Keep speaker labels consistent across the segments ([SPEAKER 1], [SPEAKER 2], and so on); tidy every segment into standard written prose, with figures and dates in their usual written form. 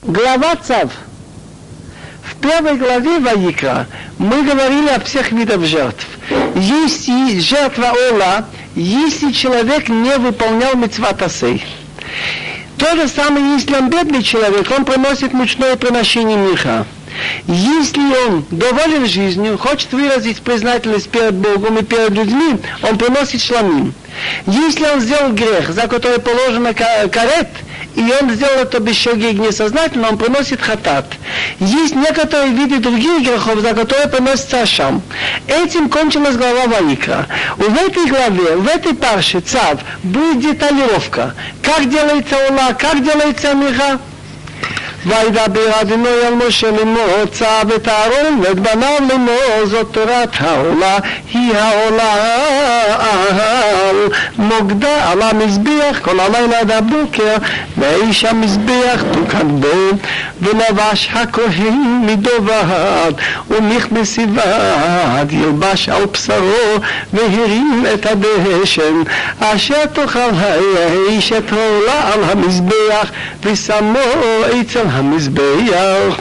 [SPEAKER 1] Глава Цав. В первой главе Ваикра мы говорили о всех видах жертв. Есть и жертва Ола, если человек не выполнял мицват асей. То же самое, если он бедный человек, он приносит мучное приношение миха. Если он доволен жизнью, хочет выразить признательность перед Богом и перед людьми, он приносит шламим. Если он сделал грех, за который положено карет, и он сделал это без шогег несознательно, он приносит хатат. Есть некоторые виды других грехов, за которые приносится ашам. Этим кончилась глава Ваикра. В этой главе, в этой парше Цав будет деталировка. Как делается Ола, как делается Миха. וידבר אדוני על משה לאמור צו את אהרון ואת בניו לאמור זאת תורת העולה היא העולה על מוקדה על המזבח כל הלילה עד הבוקר ואיש המזבח תוקן בו ולבש הכהן מדובד ומכבש בד ילבש על בשרו והרים את הדשן אשר תאכל האיש את העולה על המזבח ושמו אצל המזבח.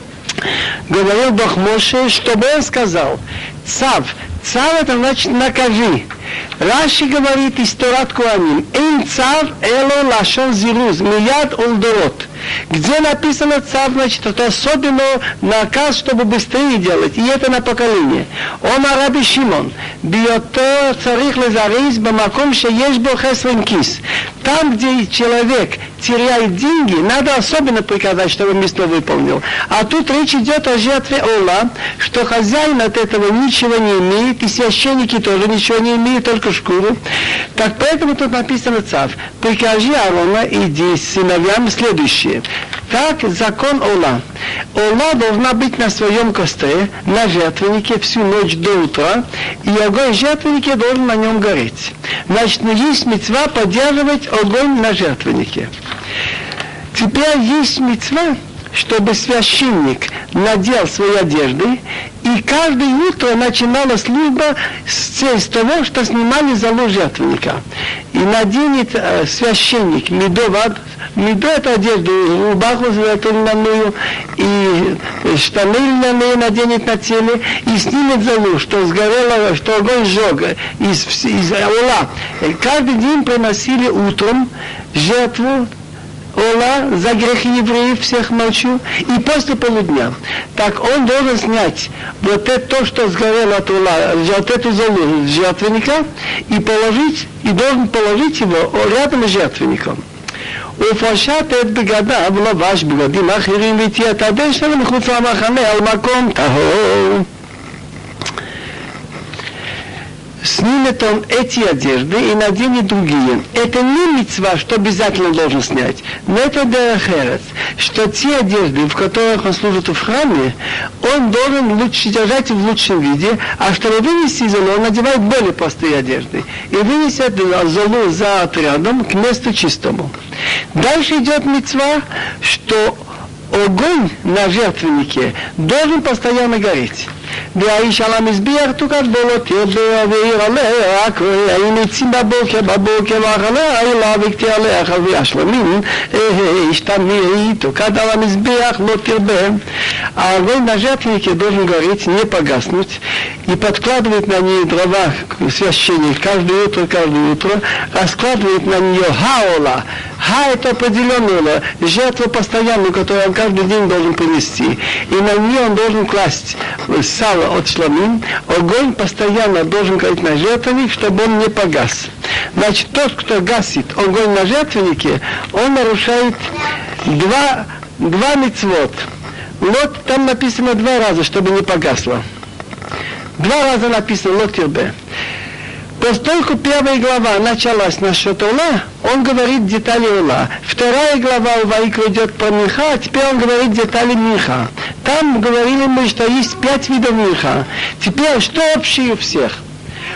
[SPEAKER 1] Говорил Бог Моше, чтобы он сказал: Цав. Цав это значит накажи. Раши говорит из Торат Коаним: Эн цав эло лашон зируз мияд улдорот. Где написано цав, значит это особенно наказ, чтобы быстрее делать. И это на поколение. Он Раби Шимон. Биото царих лезарис бамаком шееш бо хесрен кис. Там, где человек теряет деньги, надо особенно приказать, чтобы мясо выполнил. А тут речь идет о жертве Ола, что хозяин от этого ничего не имеет, и священники тоже ничего не имеют, только шкуру. Так поэтому тут написано цав. Прикажи Аарона, иди с сыновьями следующее. Так закон Ола. Ола должна быть на своем костре, на жертвеннике всю ночь до утра, и огонь жертвенника должен на нем гореть. Значит, есть мицва поддерживать огонь на жертвеннике. Теперь есть мицва, чтобы священник надел свои одежды, и каждое утро начинала служба с того, что снимали залу жертвенника. И наденет священник медовад. Медо это одежду, рубаху льняную и штаны льняные наденет на теле и снимет залу, что сгорело, что огонь сжег из Ола. Каждый день приносили утром жертву Ола за грехи евреев всех ночью и после полудня. Так он должен снять вот это то, что сгорело от Ола, вот эту залу жертвенника и положить, и должен положить его рядом с жертвенником. ופשט את בגדיו ולבש בגדים אחרים והתיע את הדשא מחוץ למחנה על מקום טהור. Снимет он эти одежды и наденет другие. Это не мицва, что обязательно должен снять. Но это дерехерец, что те одежды, в которых он служит в храме, он должен держать в лучшем виде, а чтобы вынести золу, он надевает более простые одежды. И вынесет золу за отрядом к месту чистому. Дальше идет мицва, что огонь на жертвеннике должен постоянно гореть. והאיש על המזבח תוקד בו לא תרבה ועיר עליה היינו יוצאים בבוקר ואחריה אלה וקטי עליה חבי השלמים תמיד תוקד על המזבח לא תרבה. Огонь на жертвеннике должен гореть, не погаснуть, и подкладывает на нее дрова священник каждое утро, раскладывает на нее хаола. Ха это определенная жертва постоянную, которую он каждый день должен принести. И на нее он должен класть сало от шламим. Огонь постоянно должен гореть на жертвенник, чтобы он не погас. Значит, тот, кто гасит огонь на жертвеннике, он нарушает два мицвот. Лот, там написано 2 раза, чтобы не погасло. 2 раза написано лот тирбе. Поскольку первая глава началась насчет Ола, он говорит детали Ола. Вторая глава у Ваикра идет про Миха, а теперь он говорит детали Миха. Там говорили мы, что есть 5 видов Миха. Теперь, что общее у всех?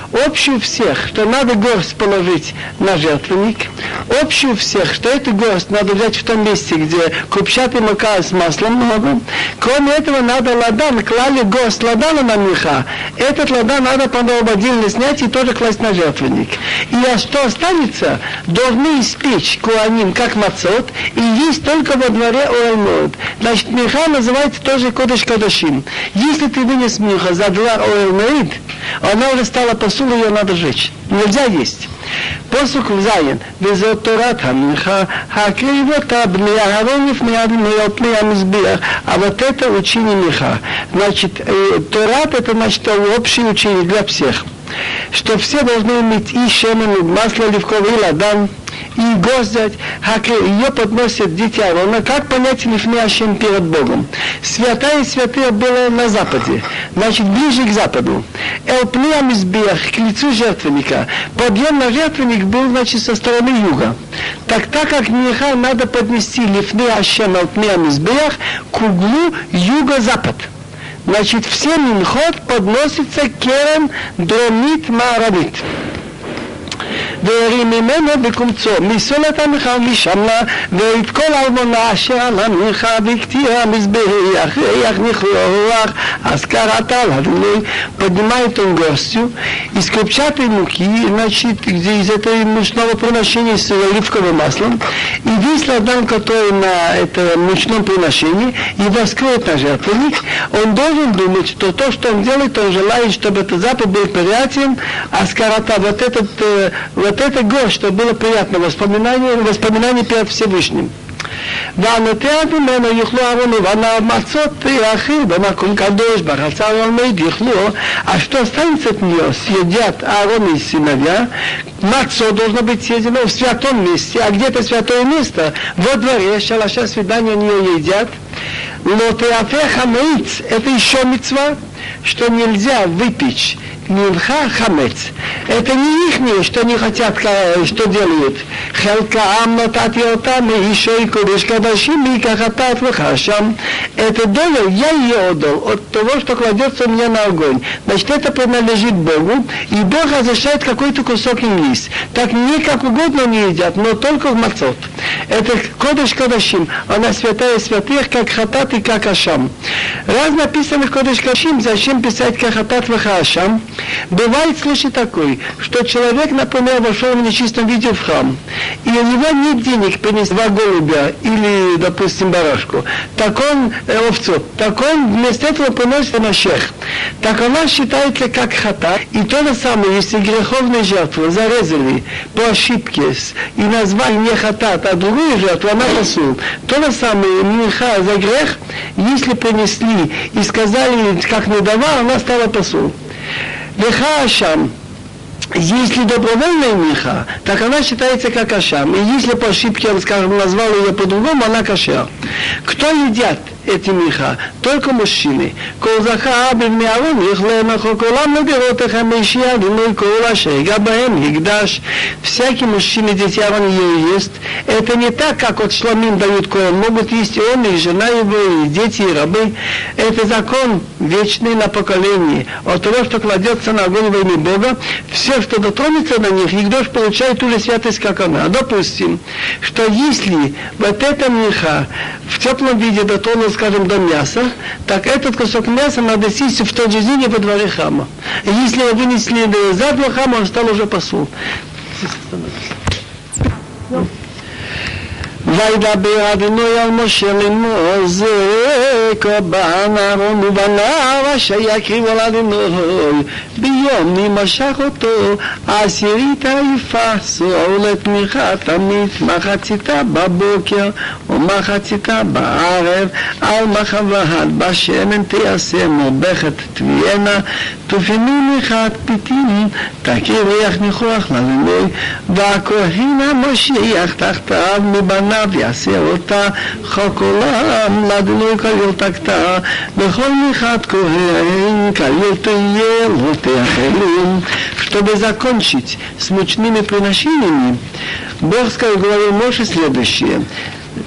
[SPEAKER 1] Общую всех, что надо горсть положить на жертвенник. Общую всех, что эту горсть надо взять в том месте, где крупчатая мука с маслом много. Кроме этого, надо ладан, клали горсть ладана на меха. Этот ладан надо потом отдельно снять и тоже класть на жертвенник. И что останется, должны испечь куаним, как мацот, и есть только во дворе оэль-моэд. Значит, меха называется тоже кодеш кодашим. Если ты вынес меха за двор оэль-моэд, она уже стала посуд, ее надо сжечь. Нельзя есть. Посук взаин, везет Торат хамиха, хакривота бней Аарон пней амизбех. А вот это учение меха. Значит, Торат это значит общее учение для всех. Что все должны иметь и шемен, масло оливковое, и ладан, и горсть взять. Ее подносят дети Аарона. Как понять лифней Ашем перед Богом? Святая святая была на западе, значит ближе к западу. Элпней амизбех, к лицу жертвенника. Подъем на жертвенник был, значит, со стороны юга. Так как меха надо поднести лифней Ашем элпней амизбех к углу юго-запад. Значит, все минхот подносится керен дромит мааравит. והרים ממנו בקומצו, מסולת המחה משמלה, ואת כל אלמונה אשר על המחה והקטיר המזבח, ריח ניחוח, אז קראתה לאדוני, поднимает он горстью из крупчатой муки, значит, где из этой мучного приношения с оливковым маслом, и весь ладан, который на этом мучном приношении, его скроет на жертвенник, он должен думать, что то, что он делает, он желает, чтобы этот запах был приятен, а скорота, вот это горсть, что было приятно, воспоминание перед Всевышним. והנוטע ממנו יאכלו אהרון ובניו מצות יאכיל במקום קדוש בחצר אלמד יאכלו, а что останется от нее съедят Аарон и сыновья. Мацо должно быть съедено в святом месте, а где-то святое место во дворе, шалаша свидания они ее едят. Лотеафе хамейц, это еще мицва, что нельзя выпечь минха хамец. Это не ихнее, что они хотят, что делают. Хелкаам нотатиотам и еще и кудеш кадашим и кахатат вахашам. Это доля, я ее отдал от того, что кладется у меня на огонь. Значит, это принадлежит Богу, и Бог разрешает какой-то кусок им есть. Так не как угодно не едят, но только в мацот. Это кодеш кадашим, она святая святых, как хатат и как ашам. Раз написано в кодеш кадашим, зачем писать как хатат вахашам? Бывает случай такой, что человек, например, вошел в нечистом виде в храм, и у него нет денег принести 2 голубя или, допустим, барашку, так он, овцу, так он вместо этого приносит на шех. Так она считается как хата, и то же самое, если греховные жертвы зарезали по ошибке и назвали не хатат, а другую жертву, она посул. То же самое, минха за грех, если принесли и сказали, как не давал, она стала посул. Леха ашам, если добровольная миха, так она считается как ашам. И если по ошибке он, скажем, назвал ее по-другому, она кашер. Кто едят эти миха? Только мужчины. Колзаха абин миарун, их лемахо колам наберот их амешия, виной кола шейга баем, игдаш. Всякий мужчина, дети Аарон ее ест. Это не так, как от шламим дают коэн. Могут есть и он, и жена его, и дети, и рабы. Это закон вечный на поколение. От того, что кладется на огонь во имя Бога, все, что дотронется на них, игдаш получает ту же святость, как она. Допустим, что если вот эта миха в теплом виде дотронулась, скажем, до мяса, так этот кусок мяса надо съесть в тот же день во дворе храма. Если его вынесли за двор храма, он стал уже посол. וידבר אדוני על משה לאמור זה קורבן אהרון ובניו אשר יקריבו על אדוני ביום נמשך אותו העשירית יפסו לתמיכה תמיד מחציתה בבוקר ומחציתה בערב על מחבת בשמן תעשה מורבכת תביענה תופינו מחת פיתים תכיר ריח ניחוח לאדוני והכהן המשיח תחתיו מבניו ויעשה אותה חוק עולם לאדוני כליל תקתה בכל מחת כהן כליל תהיה לא תאכלו. Чтобы закончить с мучными приношениями, Бог сказал, говорил Моше следующее.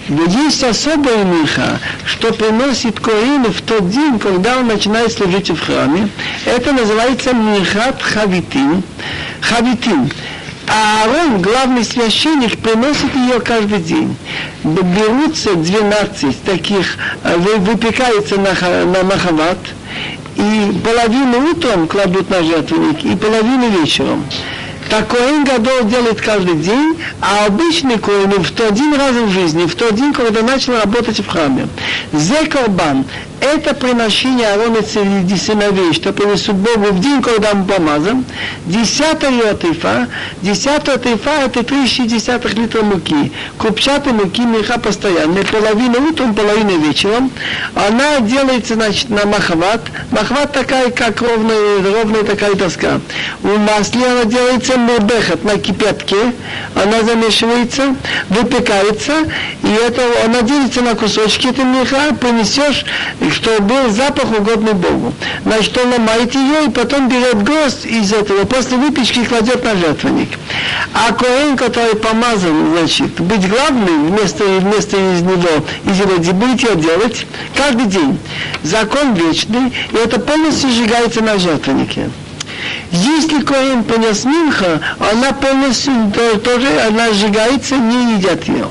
[SPEAKER 1] Есть особая минха, что приносит коэн в тот день, когда он начинает служить в храме. Это называется минхат хавитин. Хавитин. А Аарон, главный священник, приносит ее каждый день. Берутся 12 таких, выпекаются на махават, и половину утром кладут на жертвенник, и половину вечером. Так коэн гадол делает каждый день, а обычный коэн в один раз в жизни, в тот день, когда начал работать в храме. Зе корбан. Это приношение Аарона и сыновей, что принесут Богу в день, когда он помазан. 10-я тейфа. 10-я тейфа это 3,6 литра муки. Крупчатой муки, меха постоянная. Половина утром, половина вечером. Она делается, значит, на махават. Махават такая, как ровная такая доска. У масле она делается мебехат на кипятке. Она замешивается, выпекается. И это она делится на кусочки. Это меха принесешь, что был запах угодный Богу. Значит, он ломает ее и потом берет гроздь из этого, после выпечки кладет на жертвенник. А коэн, который помазан, значит, быть главным вместо из него, из его будете делать каждый день. Закон вечный, и это полностью сжигается на жертвеннике. Если коэн понес минха, она полностью тоже, она сжигается, не едят ее.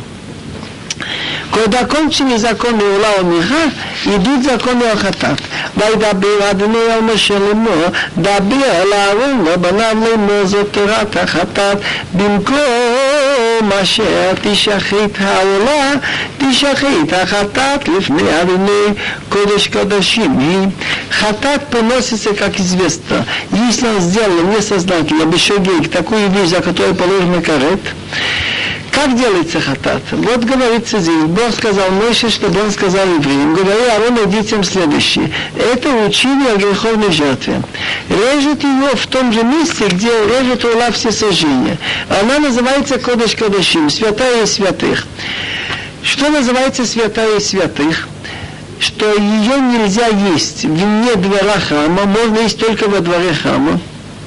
[SPEAKER 1] Когда кончили законы Ула Миха, идут законы Ахатат. וידבר אדוני על משה לאמור, דבר אל אהרון ובניו לאמור זאת תורת החטאת, במקום אשר תשחית העולה, תשחית החטאת לפני אדוני קודש קודשים היא. Хатат приносится, как известно, если он сделал несознательно, бешогейк, такую вещь, за которую положено карет. Как делается хатат? Вот говорится здесь, Бог сказал Моше, чтобы он сказал евреям, говори Аарону и детям следующее. Это учение о греховной жертве. Режет ее в том же месте, где режет ула все сожжения. Она называется Кодеш Кодешим, святая из святых. Что называется святая из святых? Что ее нельзя есть вне двора храма, можно есть только во дворе храма.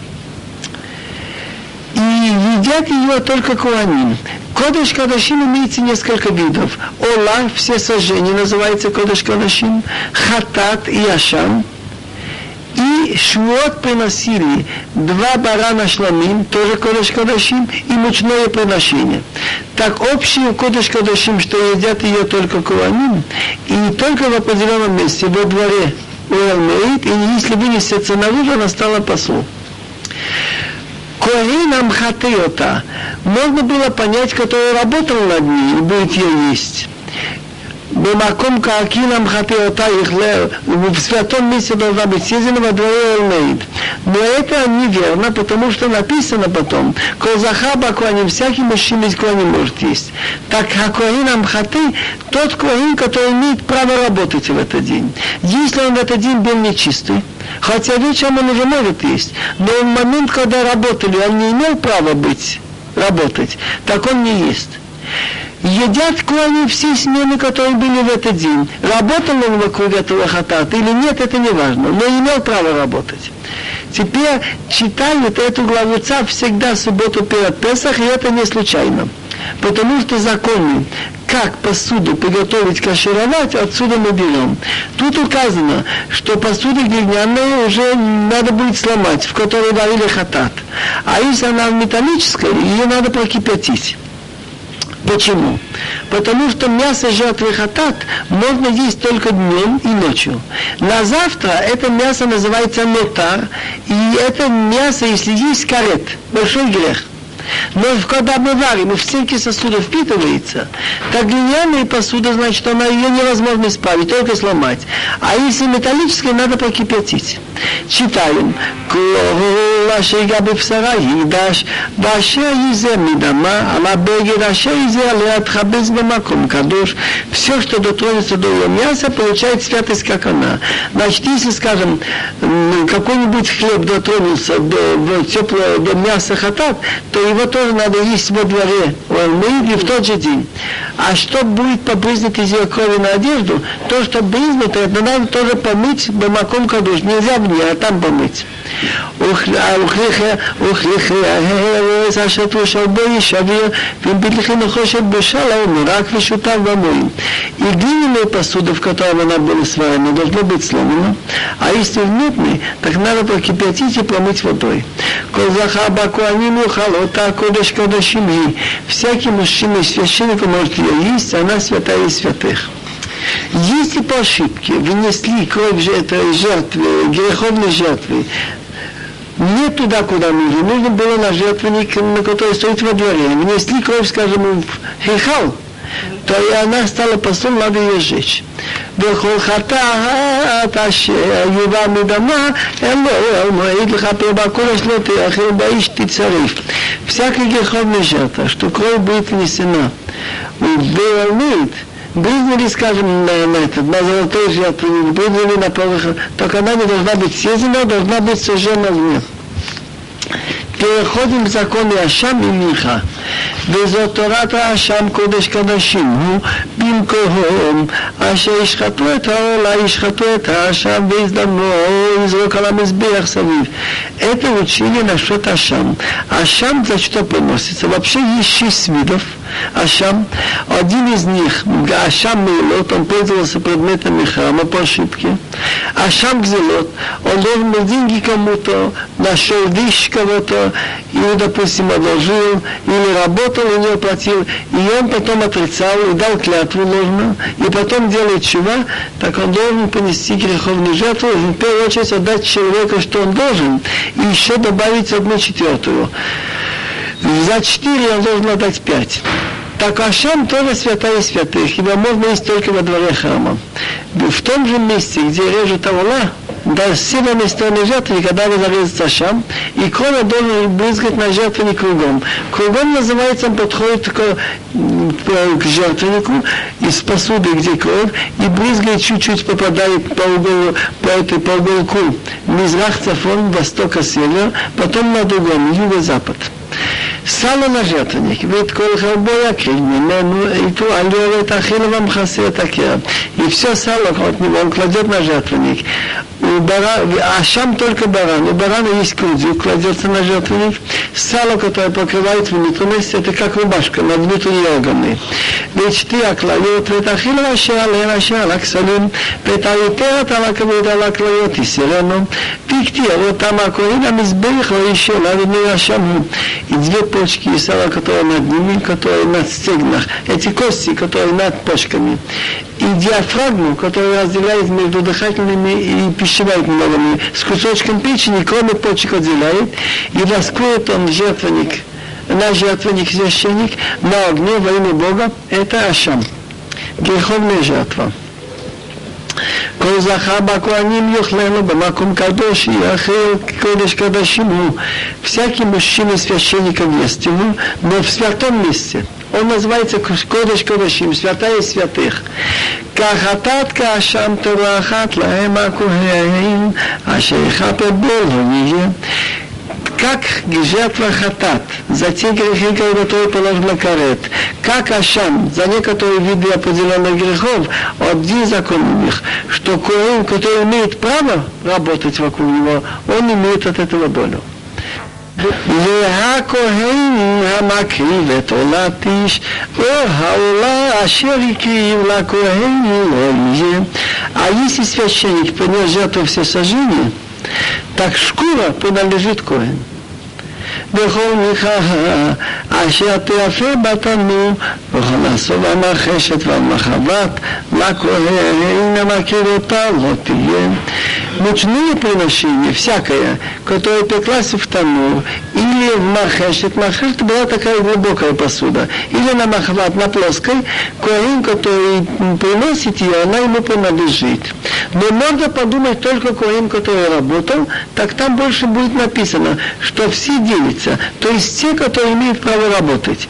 [SPEAKER 1] И едят ее только коаним. Кодеш Кодашим имеется несколько видов. Ола, все сожжения, называется Кодеш Кодашим. Хатат и Ашам. И швуот приносили 2 барана шламим, тоже Кодеш Кодашим, и мучное приношение. Так общий Кодеш Кодашим, что едят ее только коаним, и только в определенном месте, во дворе Уэлмейт, и если вынесется наружу, она стала посол. Коэн амхатеота. Можно было понять, который работал над ней и будет ее есть. Бемаком каакин амхатеота их в святом месте должна быть съедена во дворе Элмейд. Но это неверно, потому что написано потом, Козахаба коаним, всякий мужчина из коаним может есть. Так коэн амхаты, тот коэн, который имеет право работать в этот день. Если он в этот день был нечистый, хотя вечером он уже может есть, но в момент, когда работали, он не имел права работать, так он не ест. Едят коани все смены, которые были в этот день. Работал он вокруг этого хатата или нет, это не важно, но имел право работать. Теперь читают эту главу Цав всегда субботу перед Песах, и это не случайно. Потому что законы, как посуду приготовить, кашировать, отсюда мы берем. Тут указано, что посуда глиняная уже надо будет сломать, в которой варили хатат. А если она металлическая, ее надо прокипятить. Почему? Потому что мясо жертвы хатат можно есть только днем и ночью. На завтра это мясо называется нотар, и это мясо, если есть карет, большой грех. Но когда мы варим, и в стенки сосуда впитывается, так глиняная посуда, значит, ее невозможно исправить, только сломать. А если металлическая, надо прокипятить. Читаем. Все, что дотронется до ее мяса, получает святость, как она. Значит, если, скажем, какой-нибудь хлеб дотронулся до теплого до мяса хатат, то его тоже надо есть во дворе или в тот же день. А что будет побрызнуть из ее крови на одежду, то, что брызнуто, это надо тоже помыть бамаком кадуш. Нельзя в ней, а там помыть. И глиняная посуда, в которой она была сварена, должна быть сломана. А если в медной, так надо прокипятить и промыть водой. Всякий мужчина и священник может ее есть, она святая из святых. Если по ошибке вынесли кровь этой жертвы, греховной жертвы, не туда, куда нужно было на жертвенник, на который стоит во дворе. Внесли кровь, скажем, в хихал, то и она стала посол, надо ее сжечь. Всякая греховная жертва, что кровь будет внесена, брызнули, скажем, на золотой жертвенник, брызнули на порох, только она не должна быть съедена, должна быть сожжена в ней. переходим к закону Ашам и Миха. וזאת תורת האשם קודש קדשים הוא במקום אשר ישחטו את העולה, ישחטו את האשם ויזדמו יזרוק על המזבח סביב. Это учение насчет Ашам. Ашам за что приносится? Вообще есть 6 видов Ашам. Один из них, Ашам Мейлот, он пользовался предметами храма по ошибке. Ашам Гзелот, он должен был деньги кому-то, нашел вещь кого-то, или, допустим, одолжил, или работал, и не оплатил, и он потом отрицал, и дал клятву ложно, и потом делает чува, так он должен понести греховную жертву, и в первую очередь отдать человеку, что он должен, и еще добавить 1/4. За 4 он должен отдать 5. Так Ашам тоже святая святых, его можно есть только во дворе храма. В том же месте, где режут аула, до северной стороны жертвы, когда зарезается Ашам, и кровь должен брызгать на жертвенник кругом. Кругом называется, он подходит к жертвеннику из посуды, где кровь, и брызгает чуть-чуть, попадает по уголку Мизрах, Цафон, востока, север, потом на другом, юго-запад. Сало на жертвенник, ведь кол хабоя кильмимену, и ту алёвет ахиловам хасет акера. И все сало от него он кладет на жертвенник. Ашам только баран. У барана есть кудзик, кладется на жертвенник. Сало, которое покрывает внутренность, это как рубашка на внутренние органы. Ведь ты аклает, ведь ахилова шеалена шеалак салим, ведь аитера талаковит алаклает и сирену. Пикти, а вот там акуинам изберих, а еще надо Ашаму. И 2 почки и сало, которые над ними, которые над стегнах. Эти кости, которые над почками. И диафрагму, которая разделяет между дыхательными и пищевыми ногами, с кусочком печени, кроме почек отделяет, и воскует он жертвенник, наш жертвенник священник на огне во имя Бога. Это Ашам, греховная жертва. כל זכר בכהנים יאכלנו במקום קדוש יאכל קודש קדשים הוא. Всякий мужчина священников ест ему, но в святом месте. Он называется Кодеш Кодешим, святая святых. Кахатат кашам турахат лаэм акухеин, ашейхапе болхоние. Как жертва хатат за те грехи, которые положен на карет, как Ашам за некоторые виды определенных грехов, один закон у них, что коэн, который имеет право работать вокруг него, он имеет от этого долю. והכהן המקריב את עולת איש או העולה אשר הקריב לכהן לא יהיה. А если священник принес жертву всесожжения, так шкура принадлежит коэн. בכל מיכה אשר תיאפה בתנור וכל הסוב המרחשת והמחבת לכהן המקריב אותה לא תהיה. Мучные приношения, всякое, которое пеклась в танур, или в махешет, махешет была такая глубокая посуда, или на махват, на плоской, коэн, который приносит ее, она ему принадлежит. Но можно подумать только коэн, который работал, так там больше будет написано, что все делятся, то есть те, которые имеют право работать.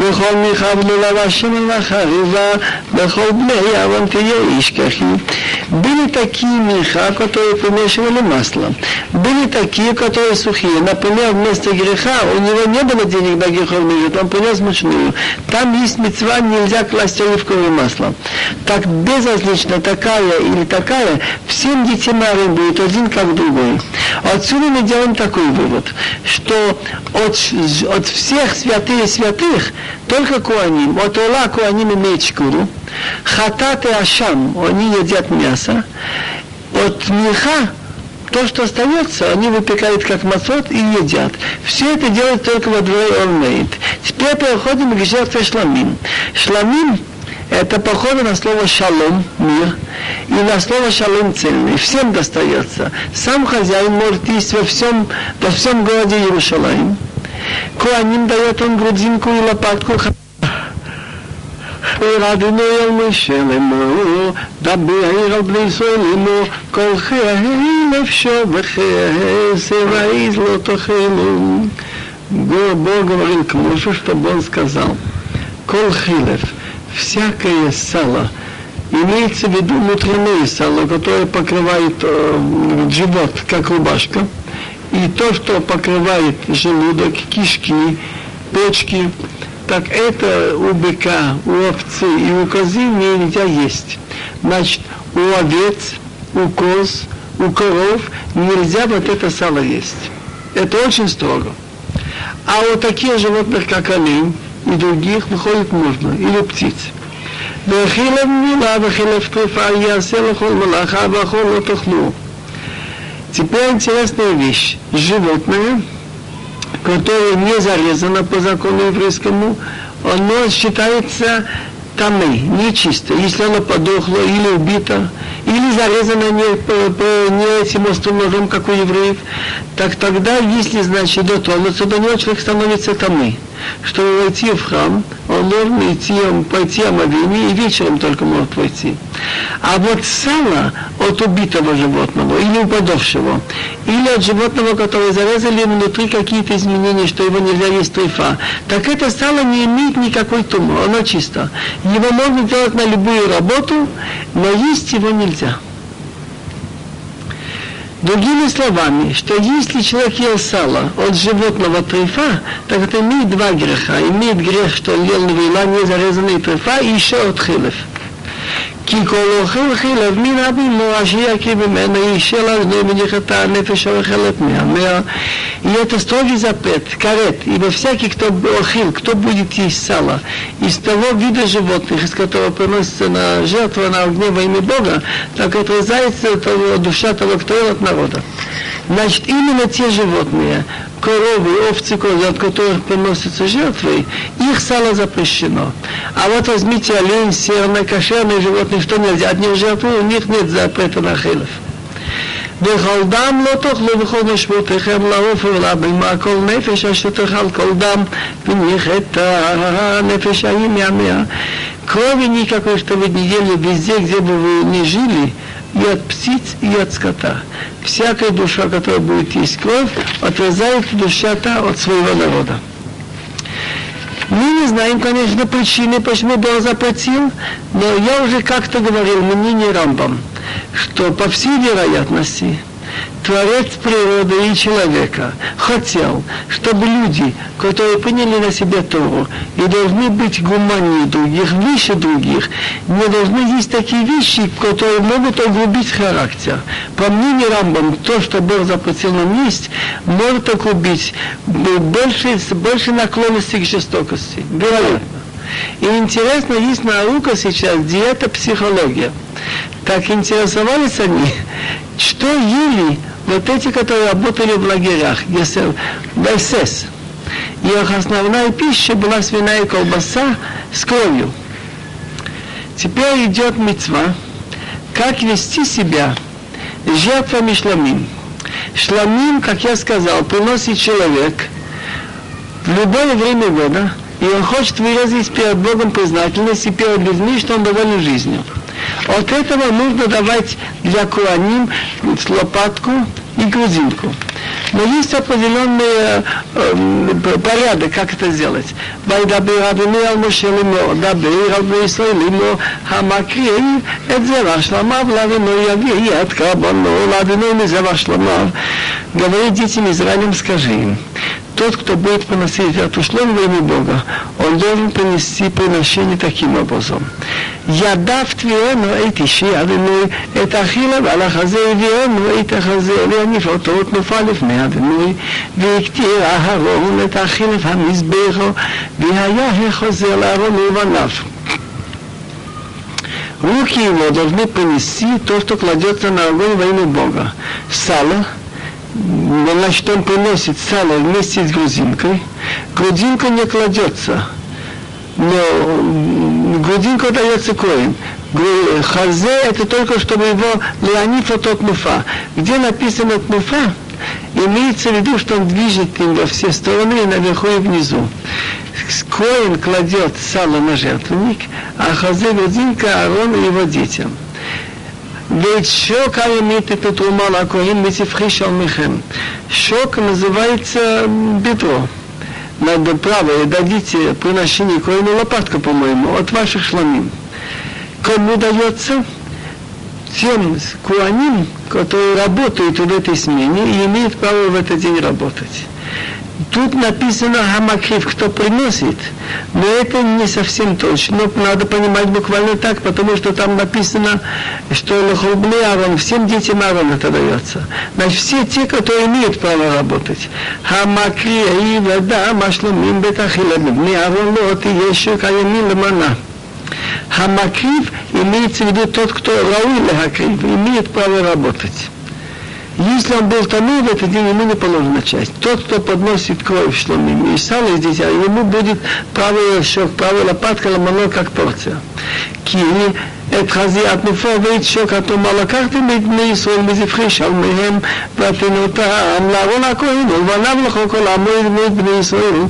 [SPEAKER 1] Были такие меха, которые помешивали масло. Были такие, которые сухие. Например, вместо греха, у него не было денег на греховный жертв, он принес мучную. Там есть мицва, нельзя класть оливковое масло. Так безразлично, такая или такая, всем детям Аарон будет один как другой. Отсюда мы делаем такой вывод, что от всех святых только Коаним, от Ола Коаним имеет шкуру, Хатат и Ашам, они едят мясо, от Миха, то, что остается, они выпекают как мацот и едят. Все это делают только во дворе Олмейт. Теперь переходим к жертве шламим. Шламим это похоже на слово шалом, мир, и на слово шалом цельный. Всем достается. Сам хозяин может есть во всем городе Иерусалим. Коаним дает он грудинку и лопатку. ורדינו אל משה לאמור, דבר על בני ישראל לאמור, כל חיי נפשו וחיי זרעי לא תאכלו. Бог говорил к Моше, чтобы он сказал, кол хилев, всякое сало, имеется в виду внутреннее сало, которое покрывает живот, как рубашка, и то, что покрывает желудок, кишки, почки, так это у быка, у овцы и у козы нельзя есть. Значит, у овец, у коз, у коров нельзя вот это сало есть. Это очень строго. А у таких животных, как олень и других, выходит можно, или птиц. Теперь интересная вещь. Животное, которое не зарезано по закону еврейскому, оно считается тамей, нечисто. Если оно подохло или убито, или зарезано не этим острым ножом, как у евреев, так тогда, если, значит, дотронуться до него, человек становится тамей. Чтобы войти в храм, он должен пойти омовение, и вечером только может войти. А вот сало от убитого животного, или упадавшего, или от животного, которое зарезали внутри какие-то изменения, что его нельзя есть трифа, так это сало не имеет никакой тумы, оно чисто. Его можно делать на любую работу, но есть его нельзя. Другими словами, что если человек ел сало от животного трифа, так это имеет два греха. Имеет грех, что он ел навела незарезанный трифа, и еще от хилев. כל אוכל חילב מן הבימו אשר יקיא ממנו אישה לאזנו מניחתה הנפש האוכלת מהמאה. И это строгий запрет, карет, ибо всякий, кто охил, кто будет есть сало из того вида животных, из которого приносится на жертву на огне во имя Бога, так отрезается душа того, кто ел от народа. Значит, именно те животные, коровы, овцы, козы, от которых приносятся жертвы, их сало запрещено. А вот возьмите олень, северное, кошерные животные, что нельзя, от них жертвы, у них нет запрета на хилев. וכל דם לא תאכלו בכל משמעותיכם לעוף ולבהמה כל נפש אשר תאכל כל דם וניחתה הנפש ההיא מהמאה. Крови никакой, что вы не ели везде, где бы вы ни жили, и от птиц, и от скота. Всякая душа, которая будет есть кровь, отрезает душа та от своего народа. Мы не знаем, конечно, причины, почему Бог запретил, но я уже как-то говорил, мнение Рамбам, что по всей вероятности Творец природы и человека хотел, чтобы люди, которые приняли на себя Тору и должны быть гуманнее других, выше других, не должны есть такие вещи, которые могут огрубить характер. По мнению Рамбам, то, что Бог запретил нам есть, может огрубить больше наклонности к жестокости. Вероятно. И интересно, есть наука сейчас, диета-психология. Так интересовались они, что ели вот эти, которые работали в лагерях, в СС. И их основная пища была свиная колбаса с кровью. Теперь идет мицва, как вести себя с жертвами шламим. Шламим, как я сказал, приносит человек в любое время года, и он хочет выразить перед Богом признательность и перед людьми, что он доволен жизнью. От этого нужно давать для коаним лопатку и грузинку. Но есть определенный порядок, как это сделать. וידבר אדוני על משה לאמור, דבר על בני ישראל לאמור, המקריב את זרע שלמיו לאדוני יביא את קורבנו לאדוני מזרע שלמיו. Говори детям Израилем, скажи им, тот, кто будет приносить жертву шлом во имя Бога, он должен принести приношение таким образом. ידיו תביאנו את אישי אדינוי, את אכילה ועל החזה הביאנו את החזה, להניף אותו תנופה לפני אדינוי, והקטיר אהרון את אכילה המזבחו, והיה החוזר לארון ובניו. Руки его должны принести то, что кладется на огонь во имя Бога. Сало, значит, он приносит сало вместе с грудинкой. Грудинка не кладется, но грудинка дается коин. Хазе это только чтобы его леонифа тот муфа. Где написано тмуфа, имеется в виду, что он движет им во все стороны, и наверху и внизу. Коин кладет сало на жертвенник, а хазе грудинка Аарон и его детям. Ведь шок имеет эту трумала коин митифхи шалмихем. Шок называется бедро. Надо правое дадите приношение коину лопатка, по-моему, от ваших шламим. Кому дается? Тем куаним, которые работают в этой смене и имеют право в этот день работать. Тут написано хамакрив, кто приносит, но это не совсем точно. Надо понимать буквально так, потому что там написано, что лохолбли Аарон, всем детям Аарона это дается. Значит, все те, которые имеют право работать. Хамакри и вода машлумим бетахилем, не Аарон лот и еще каямин лемана. Хамакрив имеется в виду тот, кто рауиль хакрив, имеет право работать. Если он был тому, в этот день ему не положена часть. Тот, кто подносит кровь шломим и сало из дитя, ему будет правый щек, правая лопатка, ломано как порция. Кили, את חזיית נופו ואת שוקתו מלקחתם מבני ישראל מזבחי שלמיהם ותנותם לארון הכהן ולבניו לכו כל עמו את בני ישראל.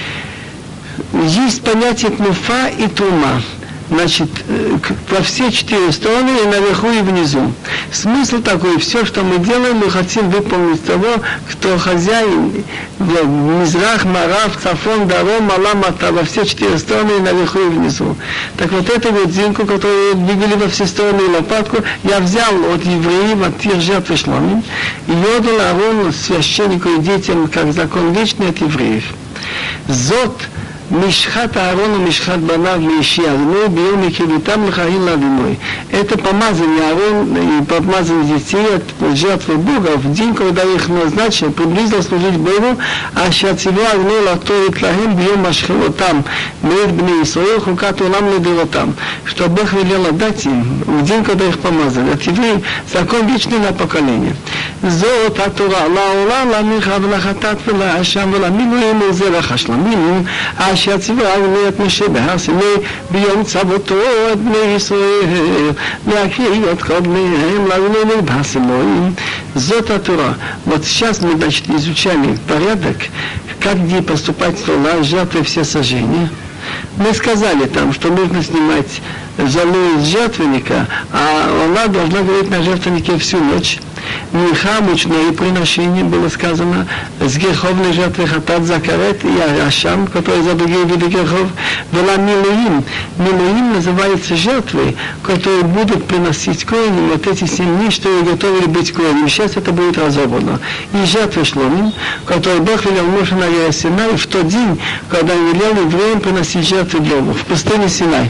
[SPEAKER 1] Есть понятие тнуфа и тума. Значит, во все четыре стороны, и наверху, и внизу. Смысл такой, все, что мы делаем, мы хотим выполнить того, кто хозяин, Мизрах, Марав, Цафон, Даром, Аламата, во все четыре стороны, и наверху, и внизу. Так вот эту грудинку, которую двигали во все стороны, и лопатку, я взял от евреев, от тех жертв шломим, и отдал Аарону, священнику и детям, как закон вечный от евреев. Зот, Мишхат Аарону, Мишхат Банав, Мишия, Адиной, Биом и Кивитам, Лахаил Адиной. Это помазание Аарон и помазание детей от жертвы Бога в день, когда их назначил, приблизил служить Богу, а Шациву Адиной Латоит Лахем, Биом Ашхилотам, Меет Бней Исраил, Хукат Улам Ледилотам. Что Бог велел отдать им в день, когда их помазали. От евреев закон вечный на поколение. Зот Атура, Лаула, Ламиха, Влахатат, Влахашам, Вламилуим, Узелах Ашламим, אשר ציווה את משה בהר סיני ביום צוותו את בני ישראל להקריב את קודמיהם לאלוהים בהר סיני. זאת התורה. Вот сейчас мы, значит, изучали порядок, как где поступать с Тола, жертвы все сожжения. Мы сказали там, что нужно снимать золу из жертвенника, а она должна гореть на жертвеннике всю ночь. Минха, мучное приношение, было сказано, с греховной жертвой хатат закарет и ашам, которые за другие виды грехов, была милуим. Милуим называется жертвой, которые будут приносить коиним вот эти 7 дней, что и готовили быть коиним. Сейчас это будет разобрано. И жертвы шломим, которые Бог велел Моше на горе Синай в тот день, когда он велел евреям приносить жертвы Богу в пустыне Синай.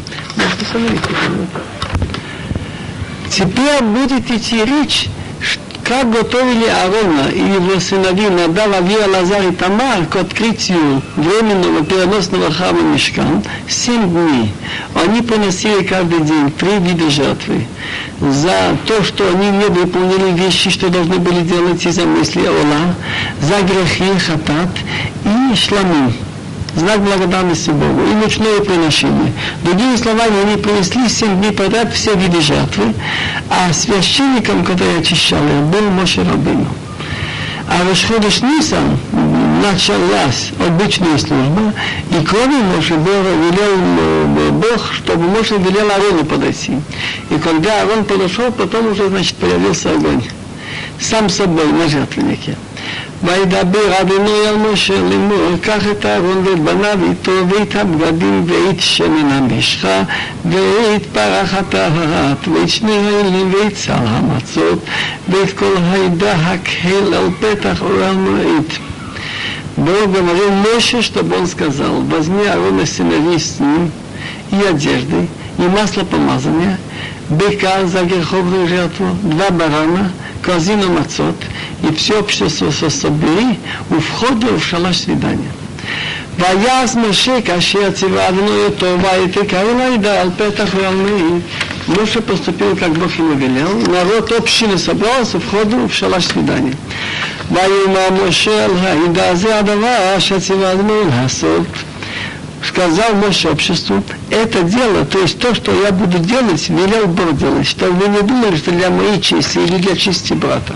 [SPEAKER 1] Теперь будет идти речь, как готовили Аарона и его сыновей Надав, Ави, Алазар и Тамар к открытию временного переносного храма Мишкан 7 дней. Они приносили каждый день 3 вида жертвы. За то, что они не выполнили вещи, что должны были делать из-за мысли Ола, за грехи, хатат и шламим. Знак благодарности Богу и ночное приношение. Другими словами, они принесли 7 дней подряд все виды жертвы, а священником, который очищал их, был Моше Рабейну. А в Ходеш Нисан началась обычная служба, и кроме Моше велел Бог, чтобы Моше велел Аарону подойти. И когда Аарон подошел, потом уже, значит, появился огонь. Сам собой на жертвеннике. וידבר אדוני על משה לאמור, קח את אהרון ואת בניו איתו ואת הבגדים ואת שמן המשחה ואת פרח הטהרת ואת שני האלים ואת שר המצות ואת כל העדה הקהל על פתח אוהל מועד. Бог говорил Моше, чтобы он сказал: возьми Аарона и сыновей с ним, и одежды, и масло помазания, быка за греховную жертву, 2 барана, корзину мацот, и все общество собери у входа в шалаш свидания. ויעש משה כאשר ציווה אדוני אותו, ויתקע אל העדה על פתח ועל. Моше поступил, как Бог ему велел. Народ общины собрался в ходу в шалаш свидания. ויאמר משה אל העדה, זה הדבר שציווה אדוני לעשות. Сказал Моше обществу: это дело, то есть то, что я буду делать, велел Бог делать, чтобы вы не думали, что для моей чести или для чести брата.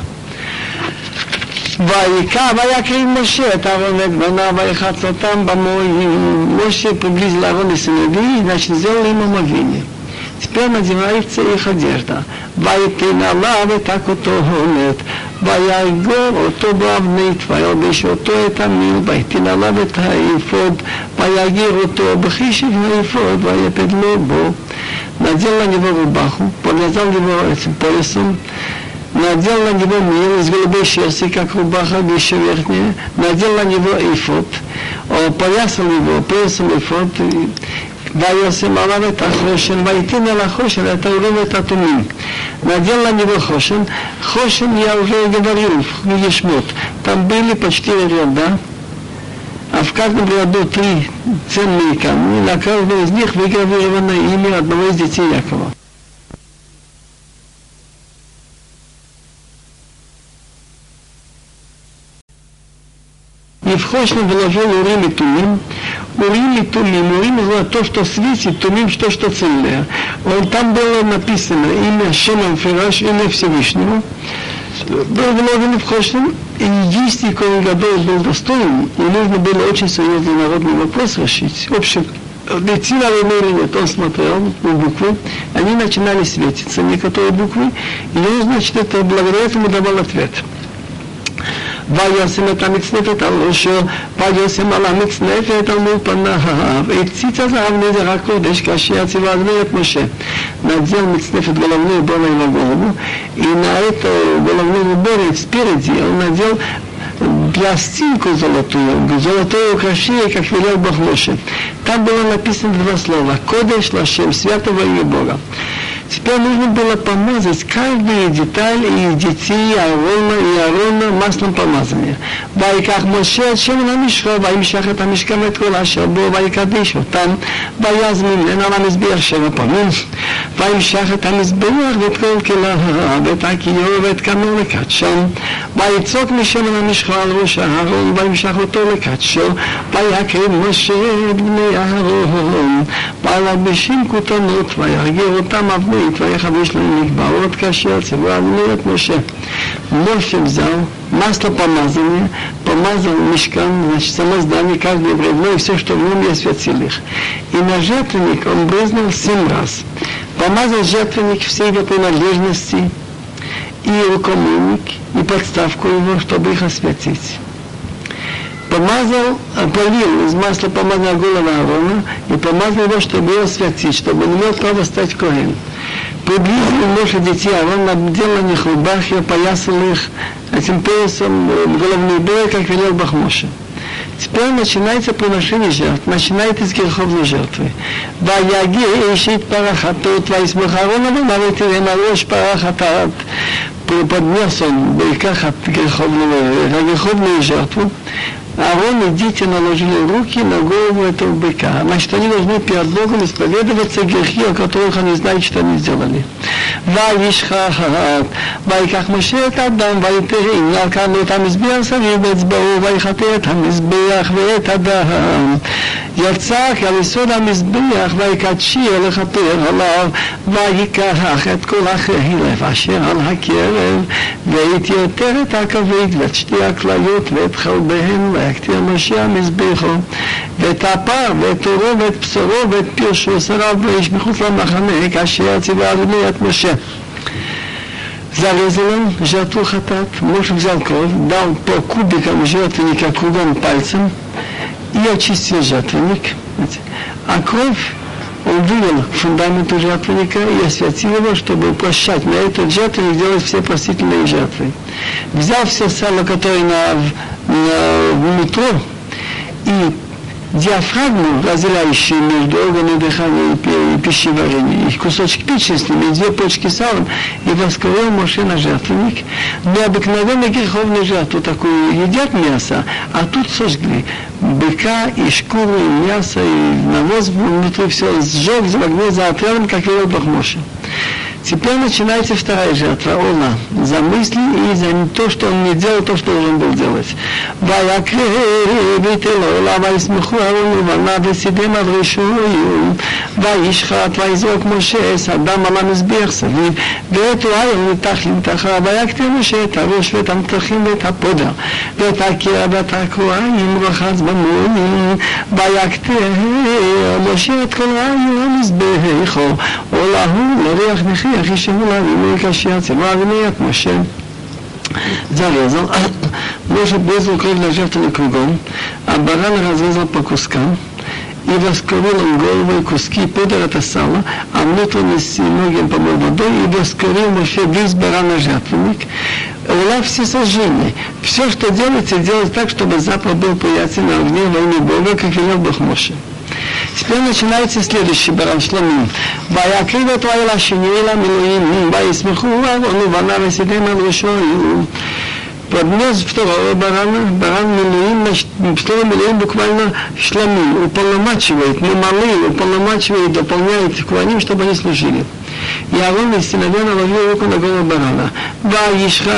[SPEAKER 1] ויקרב משה את אהרון ואת בניו ויחץ אותם במורים. Моше приблизил Аарона и сыновей, значит, сделал им омовение. Теперь надевается их одежда. ויתן עליו את הכתונת, ויגור אותו באבני תבער בשעותו את המיל, ויתן עליו את האפוד, ויגיר אותו בחישב האפוד, ויפד לו בו. Надел на него рубаху, повязал его этим поясом, надел на него мир из голубой шерсти, как рубаха, еще верхняя, надел на него эфод, повязал его поясом эфод, וישם עליו את החושן, ויתן על החושן את האורים ואת התומים. надел на него хошен. Хошен я уже говорил в книге Шмот. Там были по 4 ряда, а в каждом ряду 3 ценные камни. На каждом из них выгравировано имя одного из детей Якова. И в Хошен вложил Урим и Тумим. Урим и Тумим. Урим это то, что светит, Тумим то, что цельное. Там было написано имя Шемам Фираш, имя Всевышнего. Был вложен в Хошен, и если Коэн Гадоль был достоин, и нужно было очень серьезный народный вопрос решить. Общий, идти на войну или нет, он смотрел на буквы, они начинали светиться, некоторые буквы, и он, значит, это благодаря этому давал ответ. וישם את המצנפת על ראשו, וישם על המצנפת על מול פניו, והציץ הזהב נזר הקודש כאשר ציווה אדוני את משה. надел מצנפת головную уборной на голову, и на эту головную уборную спереди он надел пластинку золотое украшение, как велел Бог Моше. Там было написано 2 слова: Кодеш Лашем, святого имя Бога. Теперь нужно было помазать каждую деталь из детей Аарона маслом помазания. ויקח משה את שמן המשחה, וימשח את המשכן ואת כל אשר בו, ויקדש אותם, ויזמין ממנו על המזבח 7 פעמים, וימשח את המזבח ואת כל כליו, ואת הכיור ואת כנו לקדשם, ויצוק משמן המשחה על ראש אהרון, וימשח אותו לקדשו, ויקריב משה את בני אהרון, וילבשים כותנות, וירגיר אותם אבני, ויחבש להם מקברות כאשר ציווה אדוני את משה. Моше взял масло помазания, помазал мишкан, значит, само здание, каждое бревно и все, что в нем, я осветил их. И на жертвенник он брызнул 7 раз. Помазал жертвенник все его принадлежности, и рукомойник, и подставку его, чтобы их осветить. Помазал, полил из масла помазал голову Аарона и помазал его, чтобы его осветить, чтобы он имел право стать коэн. Приблизил Моше детей Аарон, надел на них рубахи, опоясал их этим поясом головной уборы, как велел Бог Моше. Теперь начинается приношение жертв, начинается с греховной жертвы. ויגע איש את פרחתות, ויסמוך אהרון אבניו ותראה ראש פרחתת. Поднес он как греховную жертву. Аарон и дети наложили руки на голову этого быка. Значит, они должны перед Богом исповедоваться грехи, о которых они знают, что они сделали. ויקח משה את הדם ויתרים, ירכב את המזבח סביב אצבעו, ויחטא את המזבח ואת הדם. יצק על יסוד המזבח ויקדשי לכפר עליו, ויקח את כל החלב אשר על הקרב, ויתייתר את הכבד ואת 2 הכליות ואת חלביהן, ויקטיר משה המזבחו, ואת הפר ואת עורו ואת בשרו ואת פרשו שריו ואיש מחוץ למחנה, כאשר ציווה אדוני את משה. Зарезал он жертву хатат. Моше взял кровь, дал по кубикам жертвенника кругом пальцем и очистил жертвенник. А кровь он вывел к фундаменту жертвенника и осветил его, чтобы прощать на этот жертвенник, делать все простительные жертвы. Взял все сало, которое в метро, и диафрагму, разделяющую между органами дыхания и пищеварения, и кусочек печени с ними, 2 почки салом, и воскурил Моше на жертвенник. Но обыкновенно греховную жертву такую едят мясо, а тут сожгли быка и шкуру, и мясо, и навоз внутри все сжег в огне за отрядом, как велел Бог Моше. Теперь начинается вторая жертва, Ола, за мысли и за то, что он не делал, то, что должен был делать. וישחט ויזרוק משה את הדם על המזבח סביב ואת אוהל מתח למתחה ויקטר משה את הראש ואת המתחים ואת הפודר ואת הקרע ואת הכרועיים רחץ במונים ויקטר משה את כל העיר המזבח עולהו לריח נחיח ישמו לה וימי קשר צבא ומיית משה зарезал, Моше брызнул кровь на жертвенник кругом, а баран разрезал по кускам, и воскурил он голову и куски, подал это сало, а внутренности ноги он помыл водой, и воскурил Моше весь баран на жертвенник. Ола все сожжения. Все, что делается, делать так, чтобы запах был приятен на огне во имя Бога, как велел Бог Моше. Теперь начинается следующий баран Шломим. ויקריב אותו אל השני אל המילואים, וישמחו אהרון ובניו וסידם על ראשו. Поднес второго барана, баран милуим, второй милуим буквально шломим, уполномачивает, мамалы, уполномачивает, дополняет куаним, чтобы они служили. И Аарон из сыновей наложил руку на голову барана. וישחט,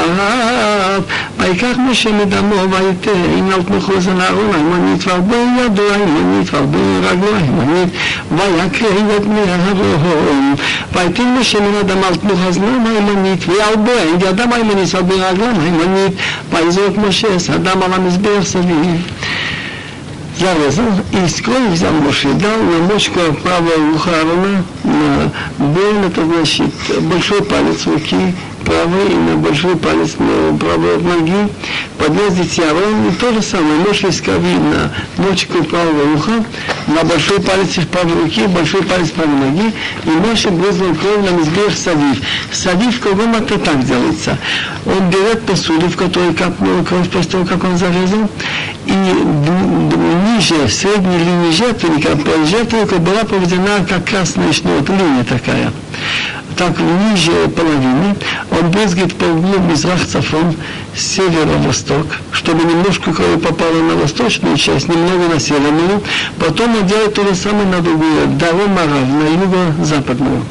[SPEAKER 1] ויקח משה מדמו ויתן על תנוחו אוזן אהרון הימנית והרבה ידו הימנית והרבה רגלו הימנית ויקריב את בני אהרון ויתן משה מן הדם על תנוח אוזנם הימנית והרבה ידם הימנית והרבה רגלם הימנית ויזרוק משה את הדם על המזבח סביב. Зарезал и из крови взял Моше, дал на мочку правого уха Аарона, на бэль, это значит большой палец руки правый и на большой палец на правой ноги, поднес детей Аарона, и то же самое, Моше из крови на мочку правого уха, на большой палец правой руки, большой палец правой ноги, и Моше брызнул кровь на мизбех савив. Савив кругом это так делается. Он берет посуду, в которой капнула кровь после того, как он зарезал, и ниже средней линии жертвенника была проведена как красная шнур, линия такая. Так ниже половины он брызгает по углу мизрах-цафон с северо-восток, чтобы немножко крови попало на восточную часть, немного на северную. Потом он делает то же самое на другую, даром-марав, на юго-западную.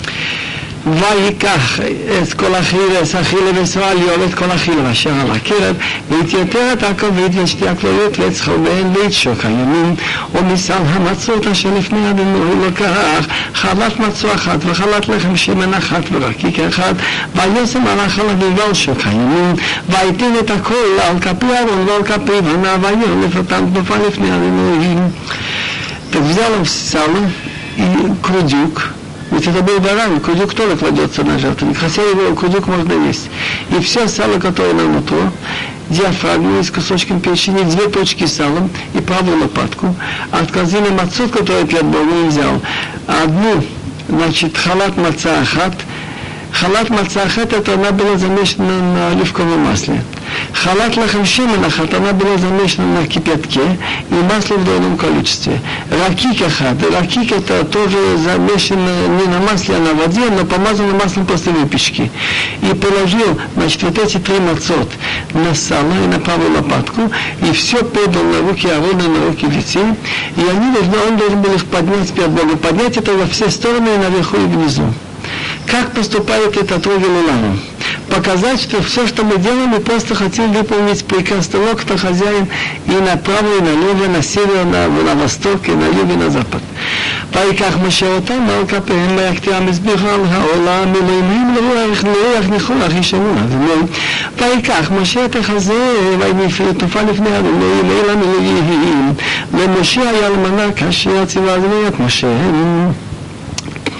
[SPEAKER 1] ויקח את כל החילס, אכילה וסועל יול את כל החילס אשר על הקרב והתייתר את הכבד ואת שתי הכלויות ואת סחובן ואת שוק הימים ומסל המצות אשר לפני אדוני לקח חלת מצו אחת וחלת לחם שמן אחת ורקיק אחד וישם על החלב ועל שוק הימים ויתן את הכל על כפי אהרון ועל כפי בניו ויולף אותם תנופה לפני אדוני. Так взял он сало и крудюк. Ведь это был баран, кудюк тоже кладется на жертвенник, хотя его кудюк можно есть. И все сало, которое на нутро, диафрагму с кусочком печени, 2 почки салом и правую лопатку. От корзины мацот, которую перед Богом взял, одну, значит, халат маца ахат. Халат маца ахат, это она была замешана на оливковом масле. Халат лахам шемен ахат, она была замешана на кипятке и масло в должном количестве. Ракик ахат, ракик это тоже замешано не на масле, а на воде, но помазано маслом после выпечки. И положил, значит, вот эти 3 мацот на сало и на правую лопатку, и все подал на руки Аарона, на руки детей, и он должен был их поднять перед Богом. Поднять это во все стороны, и наверху, и внизу. Как поступает это Трогел Уланом? Показать, что все, что мы делаем, мы просто хотим выполнить приказ того, кто хозяин, и направо, и налево, на север, на восток, и на юг, и на запад. ויקח משה אותם על כפיהם ויקטר המזבח על העולם מלאים לרוח ניחוח ישמעו אדוני. ויקח משה את החזה ותנופה לפני אדוני אל המילואים ומשה היה אלמנה כאשר ציווה אדוני את משה.